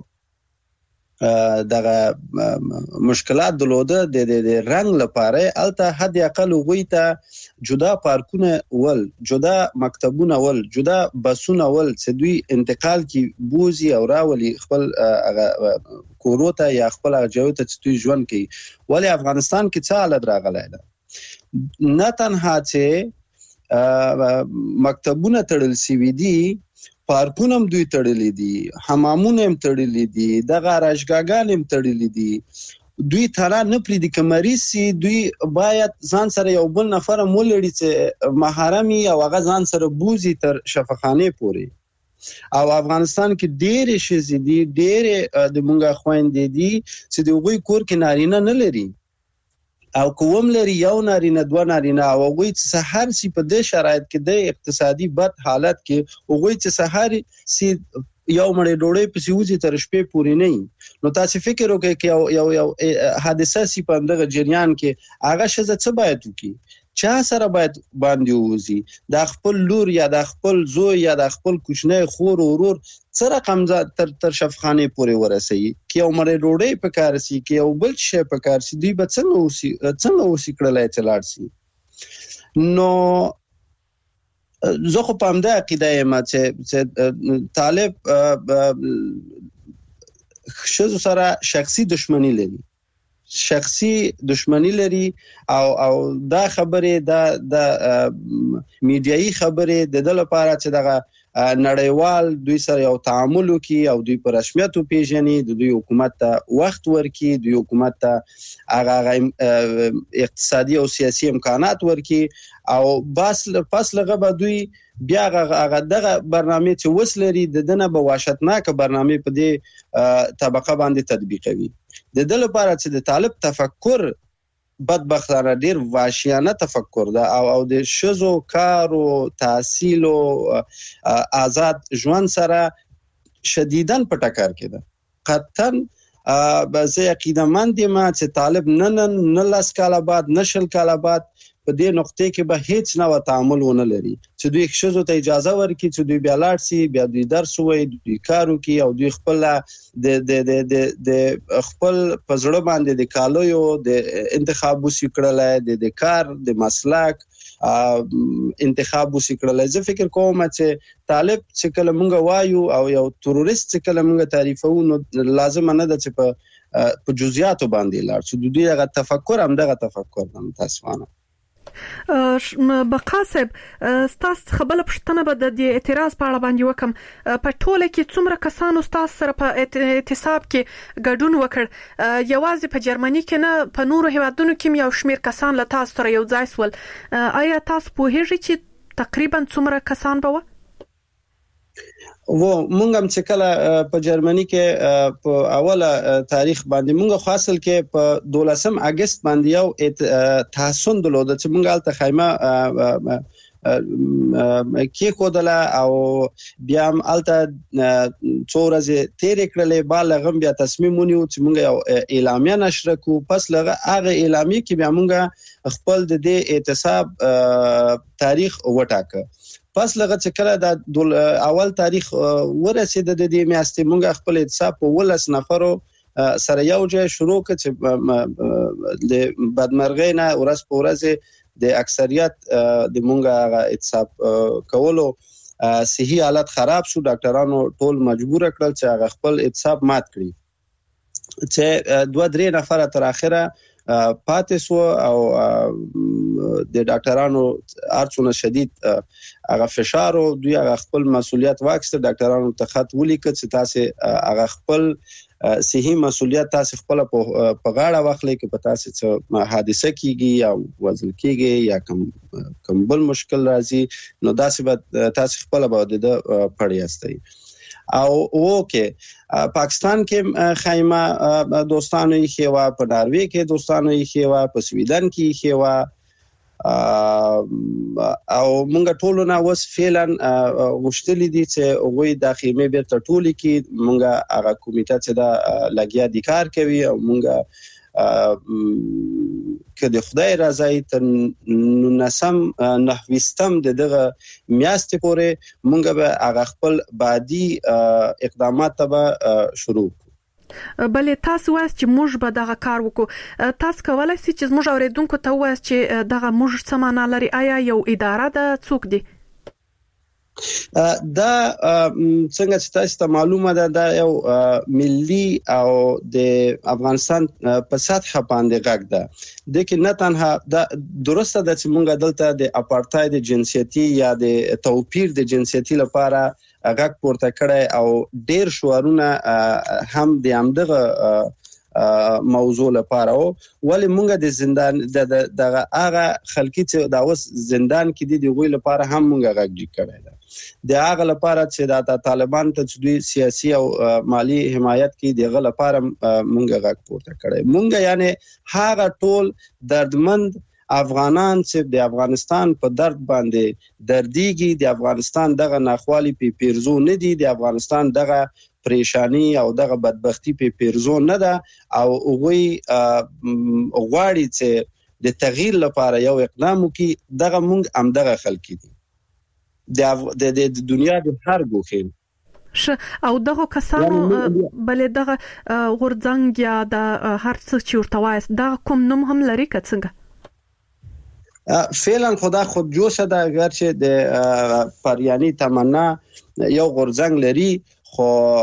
دغه مشکلات دلوده د رنگ لپاره الته حد اقل غوي ته جدا پارکونه ول جدا مکتبونه ول جدا بسونه ول چې دوی انتقال کی بوزي او راولي خپل کوروته یا خپل جوته چې دوی ژوند کوي ولی افغانستان کې څه حالت راغلی ده نه تنها چې مکتبونه تړل سوي دي پارکونه هم دوی تړلې دي حمامونه هم تړلې دي د غراجګاګان هم تړلې دي دوی ترا نه پری د کمریسي دوی باید ځان سره یو بل نفر مولړي چې محرمي او هغه ځان سره بوزي تر شفاخانه پوري او افغانستان کې ډېر شي دي ډېر د مونږه خويندې دي چې د وګي کور کې نارینه نه لري او کوم لري یو نارینه دوه نارینه او وګي چې سحر سي په دې شرایط کې د اقتصادي بد حالت کې وګي چې سحر سي یو مړې ډوړې په سيوزي تر شپې پوري نه نو تاسو فکر وکړئ چې یو حادثه سي په دغه جریان کې هغه شزه څه باید وکړي چا سره باید باندې ووزي د خپل لور یا د خپل زوی یا د خپل کوچنی خور ورور سره قمزه تر شفخانه پورې ورسي کې عمر ډوړې په کار سي کې او بل شي په کار سي دوی به څنګه وسی کړلای چلاړ سي نو زه خو په همدا عقیده یم چې طالب شذ سره شخصي دشمنی لري شخصي دشمنی لري او دا خبره د میډیایي خبره د لپاره چې دغه نړیوال دوی سره یو تعامل وکي او دوی پر رسمیت پیژني د دوی حکومت ته وخت ورکي دوی حکومت ته هغه اقتصادي او سیاسي امکانات ورکي او پس لغه به دوی بیا هغه دغه برنامه چې وسلري د دنه به واشتناک برنامه په دې طبقه باندې تطبیقوي د دې لپاره چې د طالب تفکر بدبختانه ډیر واشیانه تفکر ده او د شذو کار او تحصیل او آزاد ژوند سره شدیداً په ټکر کې ده قطعاً به زه عقیده‌مند یم چې طالب نه لاس کاله بعد نشل کاله بعد په دې نقطې کې به هیڅ نوع تعامل ونه لري چې دوی ښځو ته اجازه ورکړي چې دوی بیا لاړ شي، بیا دوی درس ووایي، دوی کار وکړي او دوی خپل د خپل په زړه باندې د کالیو د انتخاب وسي کړلی، د کار د مسلک انتخاب وسي کړلی. زه فکر کوم چې طالب چې کله مونږ وایو او یو تروریست چې کله مونږ تعریفو نو لازم نه ده چې په جزئیاتو باندې لاړ شو. د دوی هغه تفکر هم دغه تفکر ده. متاسفانه بقاسب ستاسو خبره پښتنه به د اعتراض په اړه باندې وکم. په ټوله کې څومره کسانو ستاسو سره په اعتصاب کې ګډون وکړ؟ یوازې په جرمني کې نه، په نورو هیوادونو کې یو شمیر کسان له تاسو سره یو ځای سول. آیا تاسو پوهیږئ چې تقریبا څومره کسان به و؟ مونږ هم چې کله په جرمني کې په اوله تاریخ باندې مونږ خاصل کې په 12 اگست باندې یو تحسن درلود چې مونږ الته خیمه کې خودله او بیا هم الته څو ورځې تیرې کړلې. بالغم بیا تصمیم ونیو چې مونږ یو اعلامیه نشر کوو. پس لغه هغه اعلامیه کې بیا مونږ خپل د دې اعتصاب تاریخ وټاکه. پس لغه چې کله د اول تاریخ ورسید د دې میاشتې مونږ خپل اعتصاب په 12 نفرو سره یو ځای شروع کړ چې د بدمرغۍ نه ورځ په ورځ د اکثریت د مونږه اعتصاب کولو صحي حالت خراب شو. ډاکټرانو ټول مجبور کړل چې هغه خپل اعتصاب مات کړي. چې 2-3 نفر تر اخره پاتې سو او د ډاکټرانو ارڅونه شدید هغه فشار او دوی هغه خپل مسولیت واخیسته. ډاکټرانو ته خط ولیکل چې تاسو هغه خپل صحي مسولیت تاسو خپل په غاړه واخلئ کې په تاسو څه حادثه کیږي یا وزل کیږي یا کوم بل مشکل راځي نو تاسو خپل به د پړیاستئ. او اوکه پاکستان کې خیمه دوستانو یې خوا، په ناروې کې دوستانو یې خوا، په سویډن کې یې خوا او مونږ ټول نه وس فعلا غوښتلې دي چې وګوي د خیمه بیرته ټول کې مونږ هغه کمیټه چې دا لګیا دي کار کوي او مونږ که د خدای رضای تر 19 دغه میاشتې پورې مونږ به هغه خپل بعدي اقدامات به شروع کړو. بلې تاسو وایي چې موږ به دغه کار وکړو. تاسو کولای شئ چې موږ اوریدونکو ته وایي چې دغه موږ څه معنا لري؟ آیا یو اداره ده؟ څوک دی؟ دا څنګه چې تاسو ته معلومه ده دا یو ملي او د افغانستان په سطح باندې غږ ده. د کې نه تنها دا درسته ده چې مونږ دلته د اپارټاید جنسیتي یا د توپیر د جنسیتي لپاره غږ پورته کړی او ډیر شعارونه هم د همدغه موضوع لپاره ولی مونږ د زندان دغه هغه خلکی چې دا اوس زندان کې دي دغه لپاره هم مونږ غږ کړی ده. د هغه لپاره چې د طالبان ته دوی سیاسي او مالی حمایت کوي دغه لپاره مونږ غږ پورته کړی. مونږ یعنی هغه ټول دردمند افغانان چې د افغانستان په درد باندې درديږي، د افغانستان دغه ناخوالي په پیرزو نه دي، د افغانستان دغه پریشانی او دغه بدبختی په پیرزو نه ده او وګوي غواړي چې د تغییر لپاره یو اقدام وکړي. دغه مونږ هم دغه خلک دي د دنیا د هر ګوښه او دغه کسانو بلې دغه غورځنګ یا د هر څه چې ورته وایي دا کوم نوم هم لري که څنګه؟ فعلا خدا خود جوشه ده. اگر چې د پریانی تمنا یو غورځنګ لري خو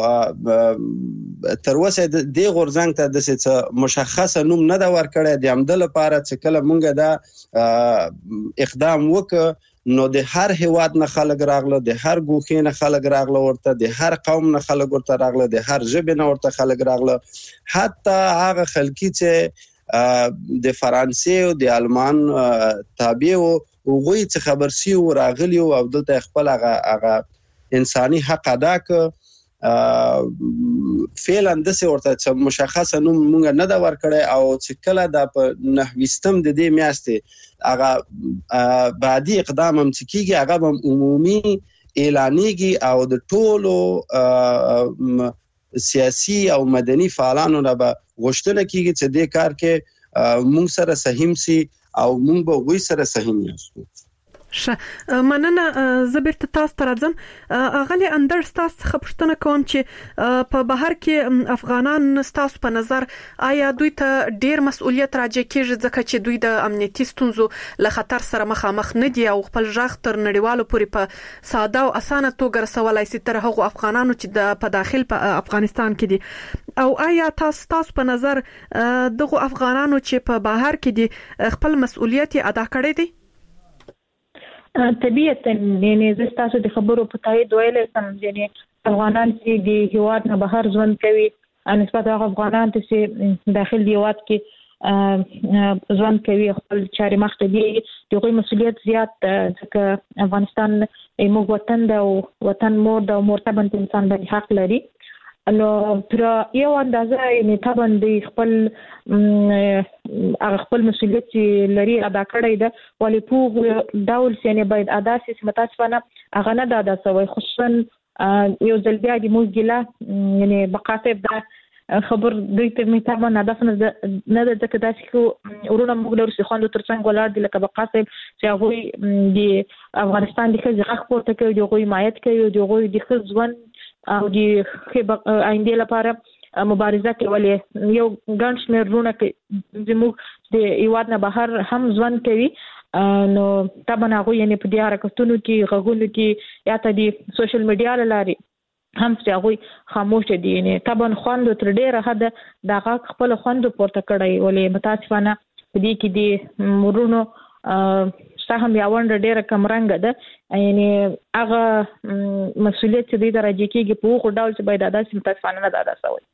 تر اوسه د غورځنګ ته د څه مشخصه نوم نه دا ورکړی. د عمل لپاره چې کله مونږ دا اقدام وکړو نو د هر هیواد نه خلک راغله، د هر ګوښې نه خلک راغله، ورته د هر قوم نه خلک ورته راغله، د هر ژبې نه ورته خلک راغله، حتی هغه خلکی چې د فرانسې او د آلمان تابع وو هغوی چې خبر سی او راغلی او دلته خپل هغه انساني حق ادا ک. فعلا د څه ورته مشخصه نوم مونږ نه دا ورکړی او چې کله د 29 د دې میاشتې هغه بعدي اقدام هم چې کیږي هغه عمومي اعلانېږي او د ټولو سیاسي او مدني فعالانو نه به غوښتنه کیږي چې د کار کې مونږ سره سهم سي او موږ به وې سره صحیح نیاسو. مننه. زبرت تاسو ته راځم. اغلی اندر تاسو خبرتونه کوم چې په بهر کې افغانان تاسو په نظر آیا دوی ته ډیر مسؤلیت راځي کېږي ځکه چې دوی د امنیتي ستونزو له خطر سره مخامخ نه دي او خپل ځخ تر نړیوالو پورې په ساده او اسانه توګه رسولای شي تر هغه افغانانو چې په داخل په افغانستان کې دي او آیا تاسو په نظر دغه افغانانو چې په بهر کې دي خپل مسؤلیت ادا کړی دی؟ طبيعتا یعنی زه تاسو د خبرو په تایید ویلې سم یعنی افغانان چې د هیواد نه بهر ژوند کوي نسبت هغه افغانان چې داخل دی هیواد کې ژوند کوي خپل چاري مخ ته دی دغه مسؤلیت زیات ځکه افغانستان موږ وطن دا او وطن مور دا مرتبط انسان باندې حق لري. نو تر یو اندازه یعنی طبعا د خپل مسؤلیت لري ادا کړی ده ولی په ډول یعنی باید ادا شي متاسفانه هغه نه ادا شوی خصوصا یو ځل بیا د موږ ګله یعنی بقاطب ده خبر دوی ته می طبعا هدف نه ده ځکه داسې کو ورونه موږ له روسي خوندو ترڅنګ ولاړ دي لکه بقاطب چې هغه د افغانستان د خځې حق پورته کوي د هغوی حمایت کوي د هغوی د ښه ژوند او د آینده لپاره مبارزه کوي. یو ګڼ شمېر رونه زموږ د هیواد نه بهر هم ژوند کوي نو طبعا هغوی یعنې په دې حرکتونو کې غږونو کې یا ته د سوشل میډیا له لارې هم چې هغوی خاموش دي یعنې طبعا خوندو تر ډېره حده د هغه خپل خوندو پورته کړی ولې متاسفانه په دې کې د مرونو سهم یا ونډه ډیره کم رنګ ده یعنی هغه مسؤلیت چې د راځي کېږي په هغه ډول چې باید ادا شي متاسفانه نه ادا شوی.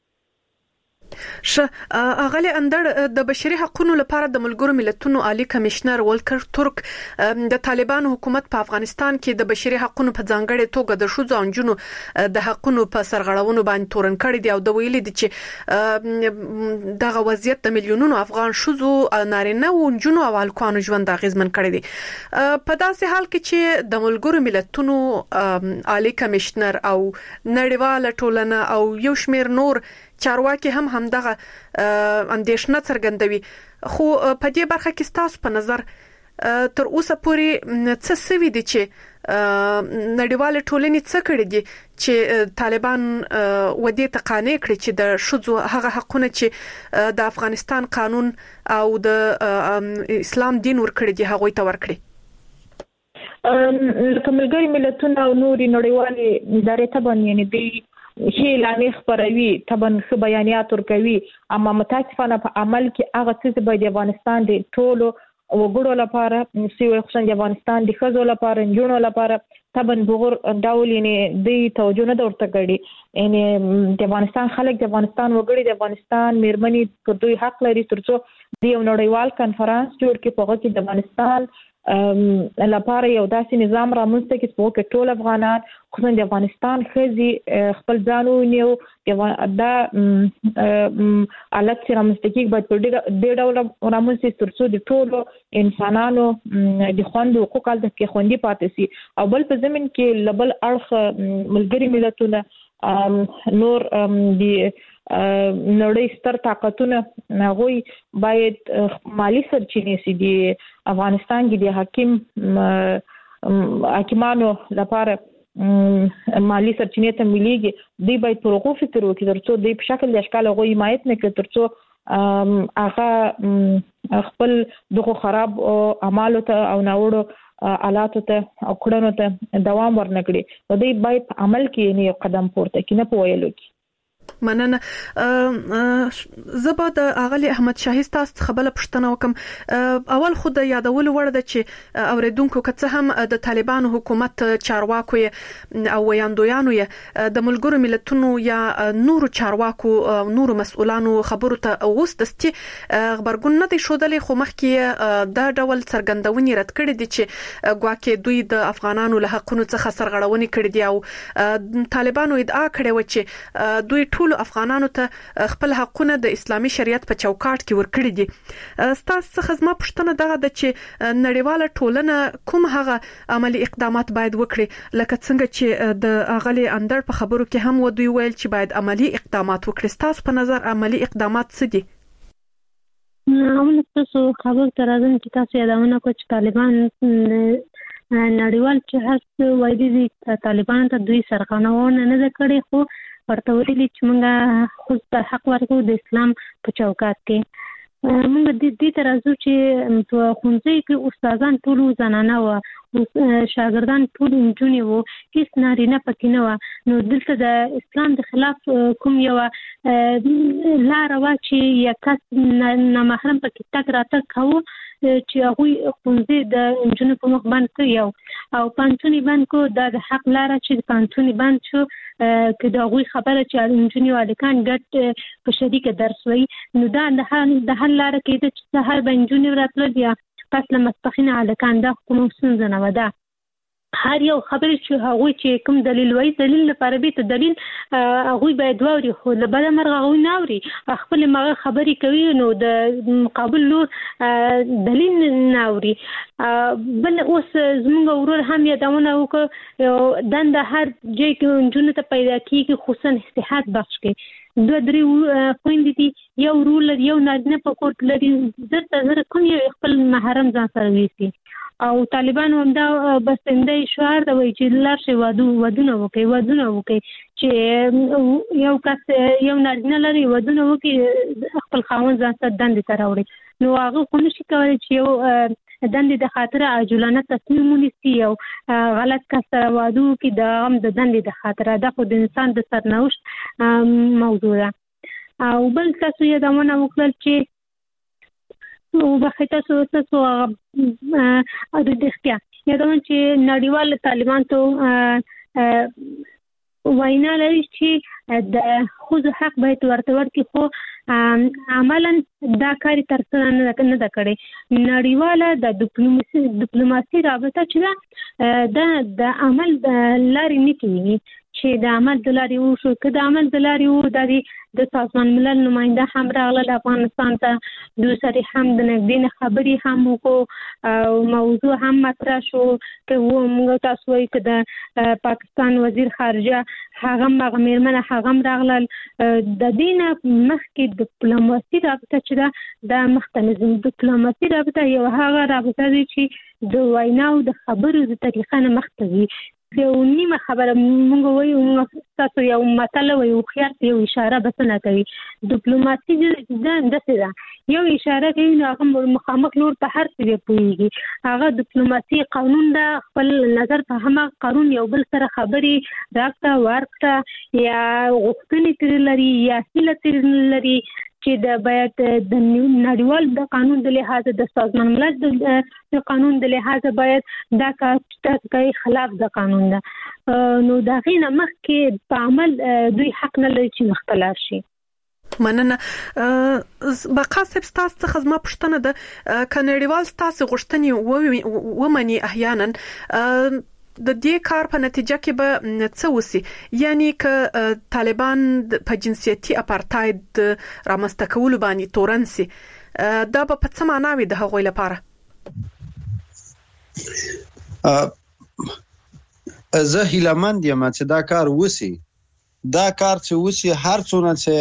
اغلی اندر د بشري حقوقو لپاره د ملګرو ملتونو عالی کمشنر ولکر ترک د طالبان حکومت په افغانستان کې د بشري حقوقو په ځانګړي توګه د شوزو انجونو د حقوقو په سرغړونو باندې تورن کړی دی او د ویلي دي چې دغه وضعیت د میلیونونو افغان شوزو نارینه او انجونو او الکوانو ژوند اغیزمن کړی دی. په داسې حال کې چې د ملګرو ملتونو عالی کمشنر او نړیواله ټولنه او یو شمېر نور چارواکي هم همدغه اندیشنه څرګندوي خو په دې برخه کې تاسو په نظر تر اوسه پورې څه سوي دي چې نړیواله ټولنې څه کړې دي چې طالبان ودې ته قانع کړي چې د شذو هغه حقونه چې د افغانستان قانون او د اسلام دین ورکړي دي هغه ته ورکړي؟ ملګري ملتونه او نوري نړیوالې ادارې ته باندې دي شي اعلان خبروي طبعا خو بیانات ورکوي اما متاسفانه په عمل کې هغه څه به د افغانستان د ټولو وګړو لپاره سوي خصوصا د افغانستان د خزو لپاره جنونو لپاره طبعا بغور ډول یعنی د توجه نه ورته کړي یعنی د افغانستان خلک د افغانستان وګړي د افغانستان میرمنې پر دوی حق لري ترڅو د یو نړیوال کانفرنس جوړ کړي په هغه کې د افغانستان لپاره یو داسې نظام رامنځته کړي چې په ټول افغانان خصوصا د افغانستان خځې خپل ځان ونیو دا حالت چې رامنځته کېږي باید په ډېر ډول رامنځته ترڅو د ټولو انسانانو د خوندو حقوق هلته کې خوندي پاتې شي او بل په ضمن کې له بل اړخ ملګري ملتونه نور د نړۍ ستر طاقتونه هغوی باید مالی سرچینې سي د افغانستان کې د حاکمانو لپاره مالی سرچینې ته مليږي دی باید پر حقوق فکر وکړي ترڅو د په شکل د اشکال هغوی حمایت نه کړي ترڅو هغه خپل دغه خراب اعمالو ته او ناوړو حالاتو ته او کړنو ته دوام ورنکړي نو دی باید په عمل کې نه یو قدم پورته کړي نه په ویلو کې. مننه. زبا د اغلی احمد شاهي تاسو خبره پښتنه وکم اول خود یادول وړ د چې اوریدونکو کڅ هم د طالبان حکومت چارواکو او ویاندویانو د ملګرو ملتونو یا نورو چارواکو نورو مسؤلانو خبرو ته اوستستي خبرګون نه دی شودلې خو مخکې د ډول څرګندونې رد کړې دي چې ګواکې دوی د افغانانو له حقونو څخه سرغړونې کړې دي او طالبانو ادعا کړې و چې دوی ټول افغانانو ته خپل حقونه د اسلامي شریعت په چوکاټ کې ورکړي دي. تاسو څخه زما پوښتنه ده چې نړیواله ټولنه کوم هغه عملی اقدامات باید وکړي لکه څنګه چې د اغلی اندر په خبرو کې هم ودوی ویل چې باید عملی اقدامات وکړي. تاسو په نظر عملی اقدامات څه دي؟ همون تاسو خبر ترازم چې تاسو یادونه کوئ چې طالبان نړیوال چې هڅه وایي دي طالبان ته دوی سرغړونه نه کړې خو ورته ویلي چې موږ خو د حق ورکو د اسلام په چوکاټ کې موږ د دې ترازو چې په ښوونځي کې استادان ټول زنانه و شاګردان ټول نجونې وو هیڅ نارینه پکې نه و نو دلته د اسلام د خلاف کوم یو لار وا چې یا کس نامحرم پکې تک راتګ کوو چې هغه ښوونځي د نجونې په مخ باندې کوي او پانتونی باندې کو د حق لار چې پانتونی باندې شو که دا غوي خبره چې نجونې والکان ګټ په شریک درس وي نو دا د حل لار کې چې سهار باندې نجونې راتل بیا پس لمسپخینه الکان دا کوم څنګه نه ودا هر یو خبرې چې هغه چې کوم دلیل وایي دلیل لپاره به ته دلیل هغه باید ووري خو له بل مرغه غوي ناوري خپل مغه خبرې کوي نو د مقابل لور دلیل ناوري بل اوس زموږ ورور هم یادونه وکړ دند هر ځای کې جنونو ته پیدا کیږي خصوصا صحت بخش کې دوه درې خويندې دي یو رول یو نارینه په کور لري زړه کوم یو خپل محرم ځان سره ویسي او طالبان هم دا بسنده شعار د وی چې لار شي ودونه وکي چې یو کس یو نارینه لري ودونه وکي خپل خاوند ځان سره دند ته راوړي نو هغه خو نشي کولای چې یو دند د خاطر عاجلانه تصمیم ونیسي او غلط کس سره واده کې د غم د دند د خاطر دا خو د انسان د سرنوشت موضوع ده او بل تاسو یادونه وکړل چې او بخې تاسو د دښتیا یادونه چې نړیوال طالبان ته وینا لري چې د خود حق باید ورته ورکړي خو عملاً دا کار تر څنګه نه دا کړي نړیواله د ډیپلوماسي رابطه چې دا د عمل لارې نه کوي چې د عمل د لارې وشو که د عمل د لارې وو د سازمان ملل نماینده هم راغله افغانستان ته دوی سره هم د نږدې خبرې هم وکړو او موضوع هم مطرح شو که موږ تاسو وایي چې د پاکستان وزیر خارجه هغه مېرمنه هغه راغله د دې نه مخکې ډیپلوماسي رابطه چې دا مختلف ډیپلوماسي رابطه یو هغه رابطه دی چې د ویناو د خبرو د طریقه نه مخته وي یو نیمه خبره مونږ وایو تاسو یو مطلب یو خیار یو اشاره بس نه کوي ډیپلوماسي د دسه ده یو اشاره کوي نو هغه مخامخ نور په هر څه پويږي هغه ډیپلوماسي قانون دا خپل نظر په هغه قانون یو بل سره خبري راکړه ورکړه یا غوښتنې تر لري یا هیله تر لري چې د باید د نړیوال د قانون د لحاظ د سازمان ملل د قانون د لحاظ باید دا کار خلاف د قانون ده نو دا غینه مخکې په عمل دوی حق نه لري چې مختلف شي مننه بقا سب تاسو څخه زما پوښتنه ده کنيړیوال تاسو غوښتنې ومني احیانا د دې کار په نتیجه کې به څه وسی یعنی ک طالبان په جنسيتي اپارټاید رامنځته کول باندې تورنسي دا په څه معنی وي د هغوی لپاره زه هیلمند یم چې دا کار وسی هر څونه چې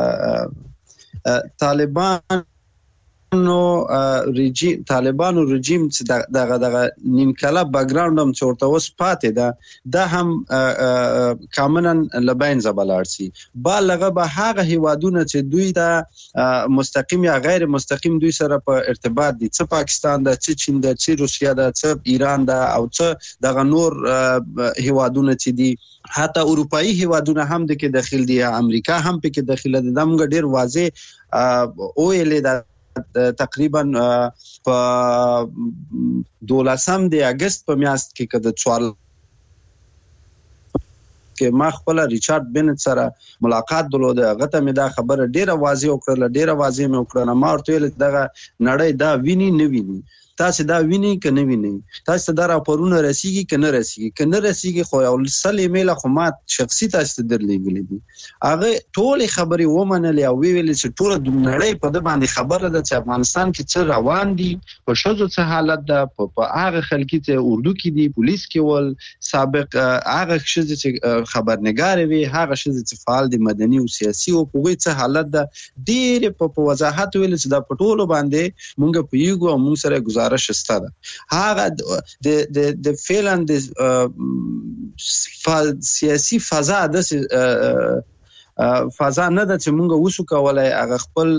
طالبانو رژیم چې دغه نیمکله بیکګراوند هم چورته وس پاتې ده هم کامنن لبین زبلارسي بالغه به هغه هیوادونه چې دوی دا مستقیم یا غیر مستقیم دوی سره په ارتباط دي څه پاکستان ده څه چین ده څه روسیا ده څه ایران ده او څه دغه نور هیوادونه چې دي حتی اروپאי هیوادونه هم د کې داخل دي امریکا هم په کې داخله ده موږ ډیر واضح اویل ده تقریبا په 12 د اگست په میاشت کې کده څوال کې ما خپل ریچارډ بنت سره ملاقات درلود غته مې دا خبره ډیره واضح وکړه ما ورته دغه نړۍ دا ویني نه ویني تاسو دا ویني کنه ویني تاسو دا راپورونه رسیږي کنه رسیږي خو یو سل ایمیل خو ما شخصي تاسو درلېږلې دي هغه ټول خبري ومنلې او ویل چې ټول د نړۍ په د باندې خبره ده چې افغانستان کې څه روان دي په شوزو څه حالت ده په هغه خلکو ته اردو کې دي پولیس کې ول سابق هغه شې چې خبرنګار وي هغه شې چې فعال دي مدني او سیاسي او په څه حالت ده ډېر په وضاحت ویل چې دا پټولو باندې مونږ په یو او مونږ سره گزارش ستاده هغه د فعلا د سیاسي فضا د فضا نه ده چې مونږ وسو کولای هغه خپل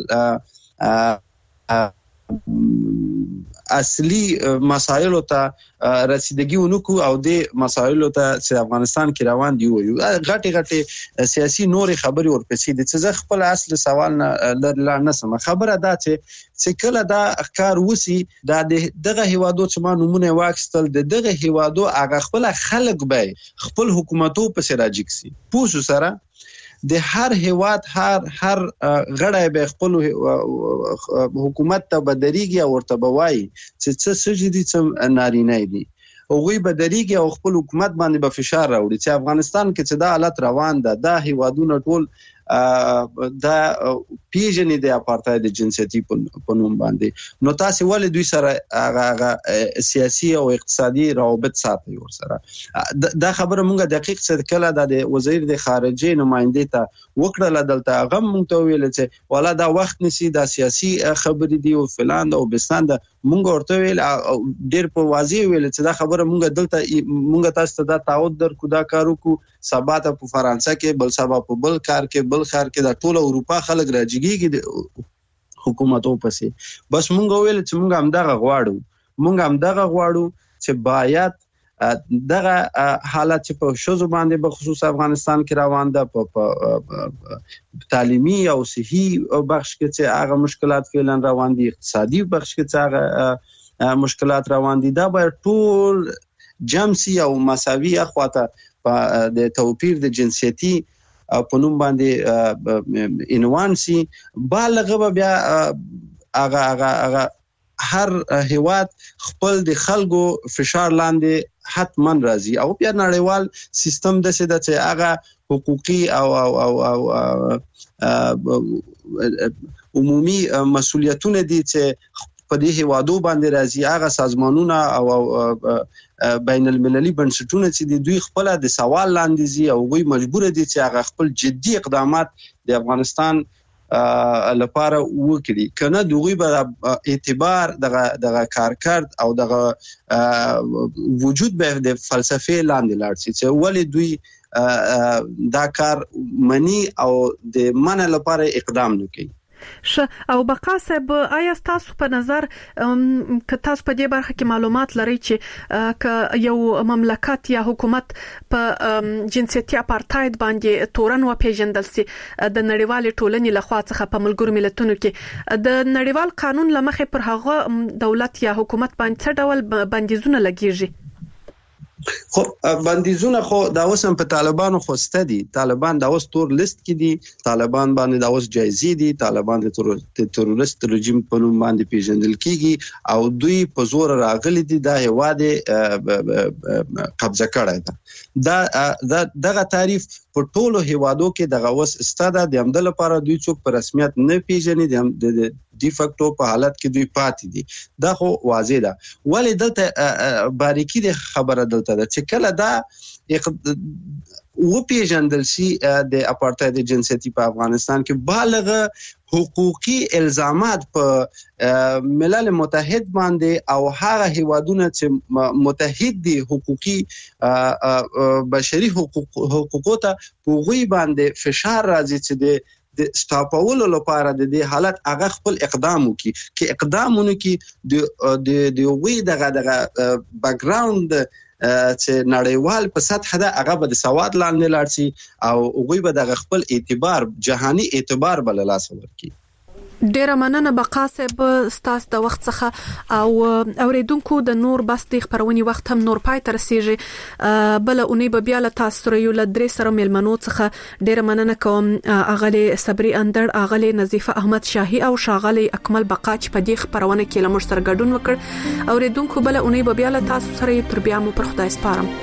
اصلي مسایلو ته رسیدګي ونکو او د مسایلو ته چې افغانستان کې روان دی وي غټي سیاسي نوري خبري ورپسې دي چې خپل اصل سوال نه نسم خبره ده چې کله دا ښکار وسی دا دغه هیوادو چې ما نمونه واکستل دغه هیوادو هغه خپل خلک به خپل حکومتو په سراجیک سي پوسو سره د هر هیواد هر غړی به خپل حکومت ته بدريږي او ورته بوای چې څه سجدي څه نارینه دي اوغوی بدريږي او خپل حکومت باندې به فشار راوړي چې افغانستان کې چې دا حالت روان ده دا هیوادونه ټول دا پیژنې د اپارټاید جنسيتي په نوم باندې نو تاسو ولې دوی سره هغه سیاسي او اقتصادي روابط ساتي ور سره دا خبره مونږه دقیق څه کله د وزیر د خارجه نماینده ته وکړه دلته هغه مونږ ته ویل چې ولا دا وخت نسی دا سیاسي خبرې دی او فلان او بستان دا مونږ ورته ویل ډیر په واضح ویل چې دا خبره مونږ دلته مونږ تاسو ته دا تعهد درکو دا کارو کو سبا ته په فرانسه کې بل سبا په بل کار کې بل خار کې دا ټول اروپا خلک راځيږي حکومتو پسې بس مونږ ویل چې مونږ هم دغه غواړو چې باید دغه حالت چې په شوزو باندې به خصوص افغانستان کې روان ده په تعلیمي او صحي بخش کې چې هغه مشکلات فعلا روان دي اقتصادي بخش کې چې هغه مشکلات روان دي دا به ټول جمسي او مساوي اخواته د توپیر د جنسيتي په نوم باندې عنوان سي بالغه بیا هغه هر هیواد خپل د خلکو فشار لاندې حتمن راځي او بیا نړیوال سیستم د څه د چې هغه حقوقي او عمومي مسؤلیتونه دي چې په دې هیوادو باندې راځي هغه سازمانونه او بین المللي بنسټونه چې دوی خپل د سوال لاندې زی او غوي مجبور دي چې هغه خپل جدي اقدامات د افغانستان لپاره وکړي کنه دوی به اعتبار دغه کارکرد او دغه وجود به د فلسفه لاندې لاړ شي چې ولې دوی دا کار منی او د منع لپاره اقدام نکوي او بقا صاحب آیا تاسو په نظر که تاسو په دې برخه کې معلومات لرئ چې یو مملکت یا حکومت په جنسيتي اپارټاید باندې تورن و پیژندل سي د نړیوال ټولنې لخوا څخه په ملګرو ملتونو کې د نړیوال قانون لمخې پر هغه دولت یا حکومت باندې څه ډول بندیزونه لګیږي خو بندیزونه خو دا وسم په طالبانو خو ستدي طالبان دا اوس تور لیست کې دي طالبان باندې دا اوس جایزې دي طالبان د تروریست رژیم په نوم باندې پیژندل کیږي او دوی په زور راغلي دي دا هواده قبضه کړی دا دغه تعریف په ټولو هوادو کې دغه وس استاده د عمل لپاره دوی څوک په رسمیت نه پیژني د ډی فاکټو په حالت کې دوی پاتې دي دا خو واضح ده ولې دلته باریکی د خبره دلته ده چې کله دا و پیژندل شي د اپارټاید جنسيتي په افغانستان کې بالغ حقوقي الزامات په ملل متحد باندې او هغه هیوادونه چې متحد دي حقوقي بشري حقوقو ته پوغوي باندې فشار راځي چې د سټاپولو لپاره د دې حالت هغه خپل اقدام وکي کې اقدامونه کې د وی دغه بیک گراوند چې نړیوال په سطح ده هغه به د سواد لاندې لاړ شي او هغه به د خپل اعتبار جهاني اعتبار بل لاس ورکړي ډیره مننه بقا صاحب ستاسو د وخت څخه او اوریدونکو د نور بس د خبرونې وخت هم نور پای تر رسیږي بل اونۍ به بیا له تاسو سره یو ل درې سره ملمنو څخه ډیره مننه کوم اغلی صبري اندر اغلی نظیفه احمد شاهي او شاغلی اکمل بقا چې په دې خبرونه کې لمر سره ګډون وکړ اوریدونکو بل اونۍ به بیا له تاسو سره تر بیا مو پر خدای سپارم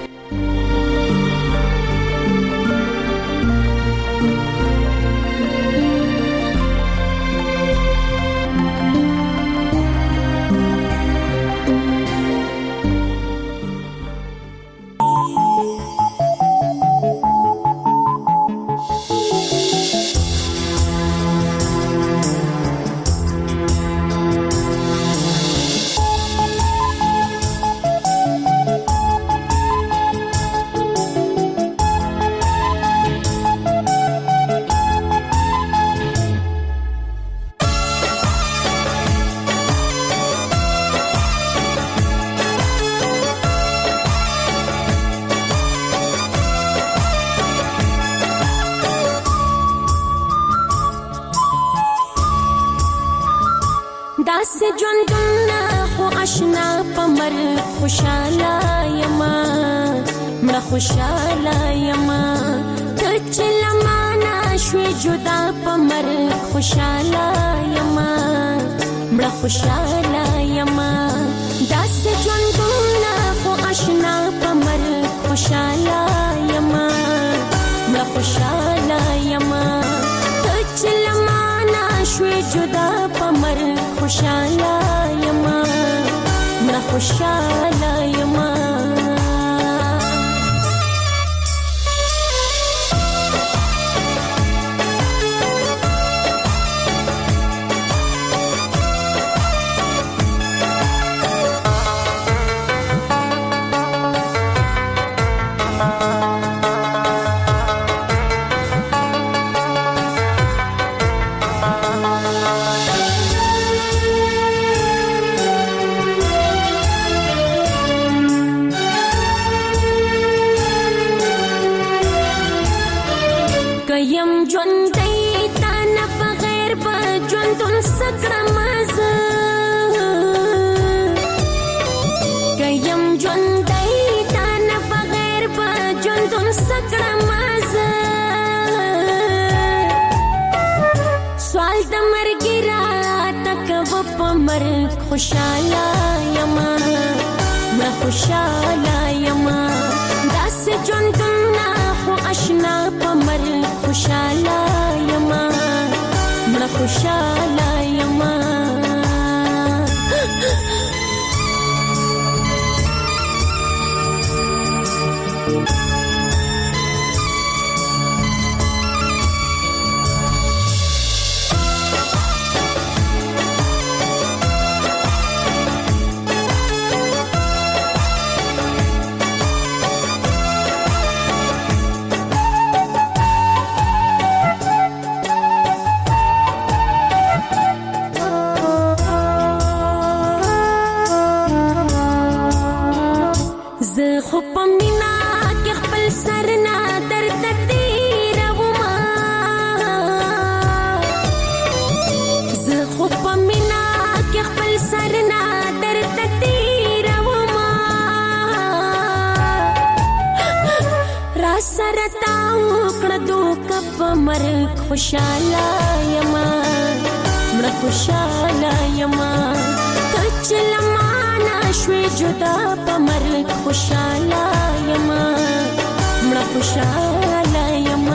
خوشاله یما ته چې لمانه شوې جدا په مرګ خوشاله یما مړه خوشاله یما داسې ژوندونه خو آشنا په مرګ خوشاله یما مړه خوشاله یما ته چې لمانه شوې جدا په مرګ خوشاله یما مړه خوشاله یما خوشاله یما مړه خوشاله یما داسې ژوندونه خو آشنا په مرګ خوشاله یما مړه خوشاله یما خوشاله یما مړه خوشاله یما ته چې لمانه شوې جدا په مرګ خوشاله یما مړه خوشاله یما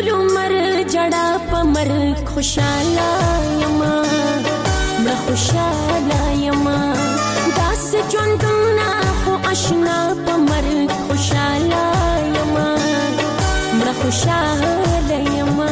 ټول عمر جړا پمر خوشاله یما مړه خوشاله یما داس ژوندونه خو آشنا پمر خوشاله یما مړه خوشاله یما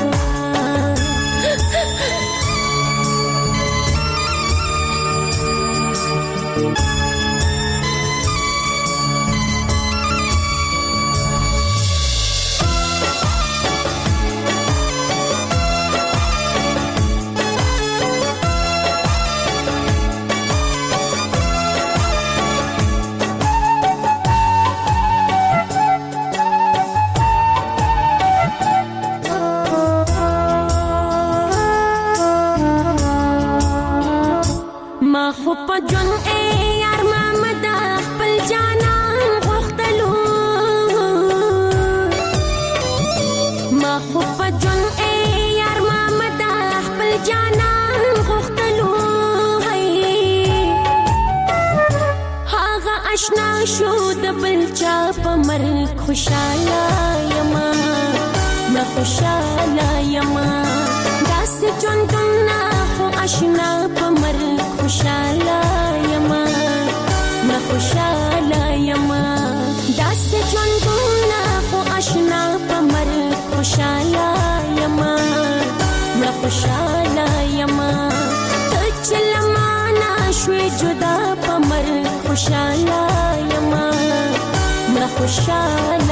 خوشاله یما مړه خوشاله یما داسې ژوندونه خو آشنا پمر خوشاله یما مړه خوشاله یما داسې ژوندونه خو آشنا پمر خوشاله یما مړه خوشاله یما ته چې لمانه شوې جدا پمر خوشاله یما مړه خوشاله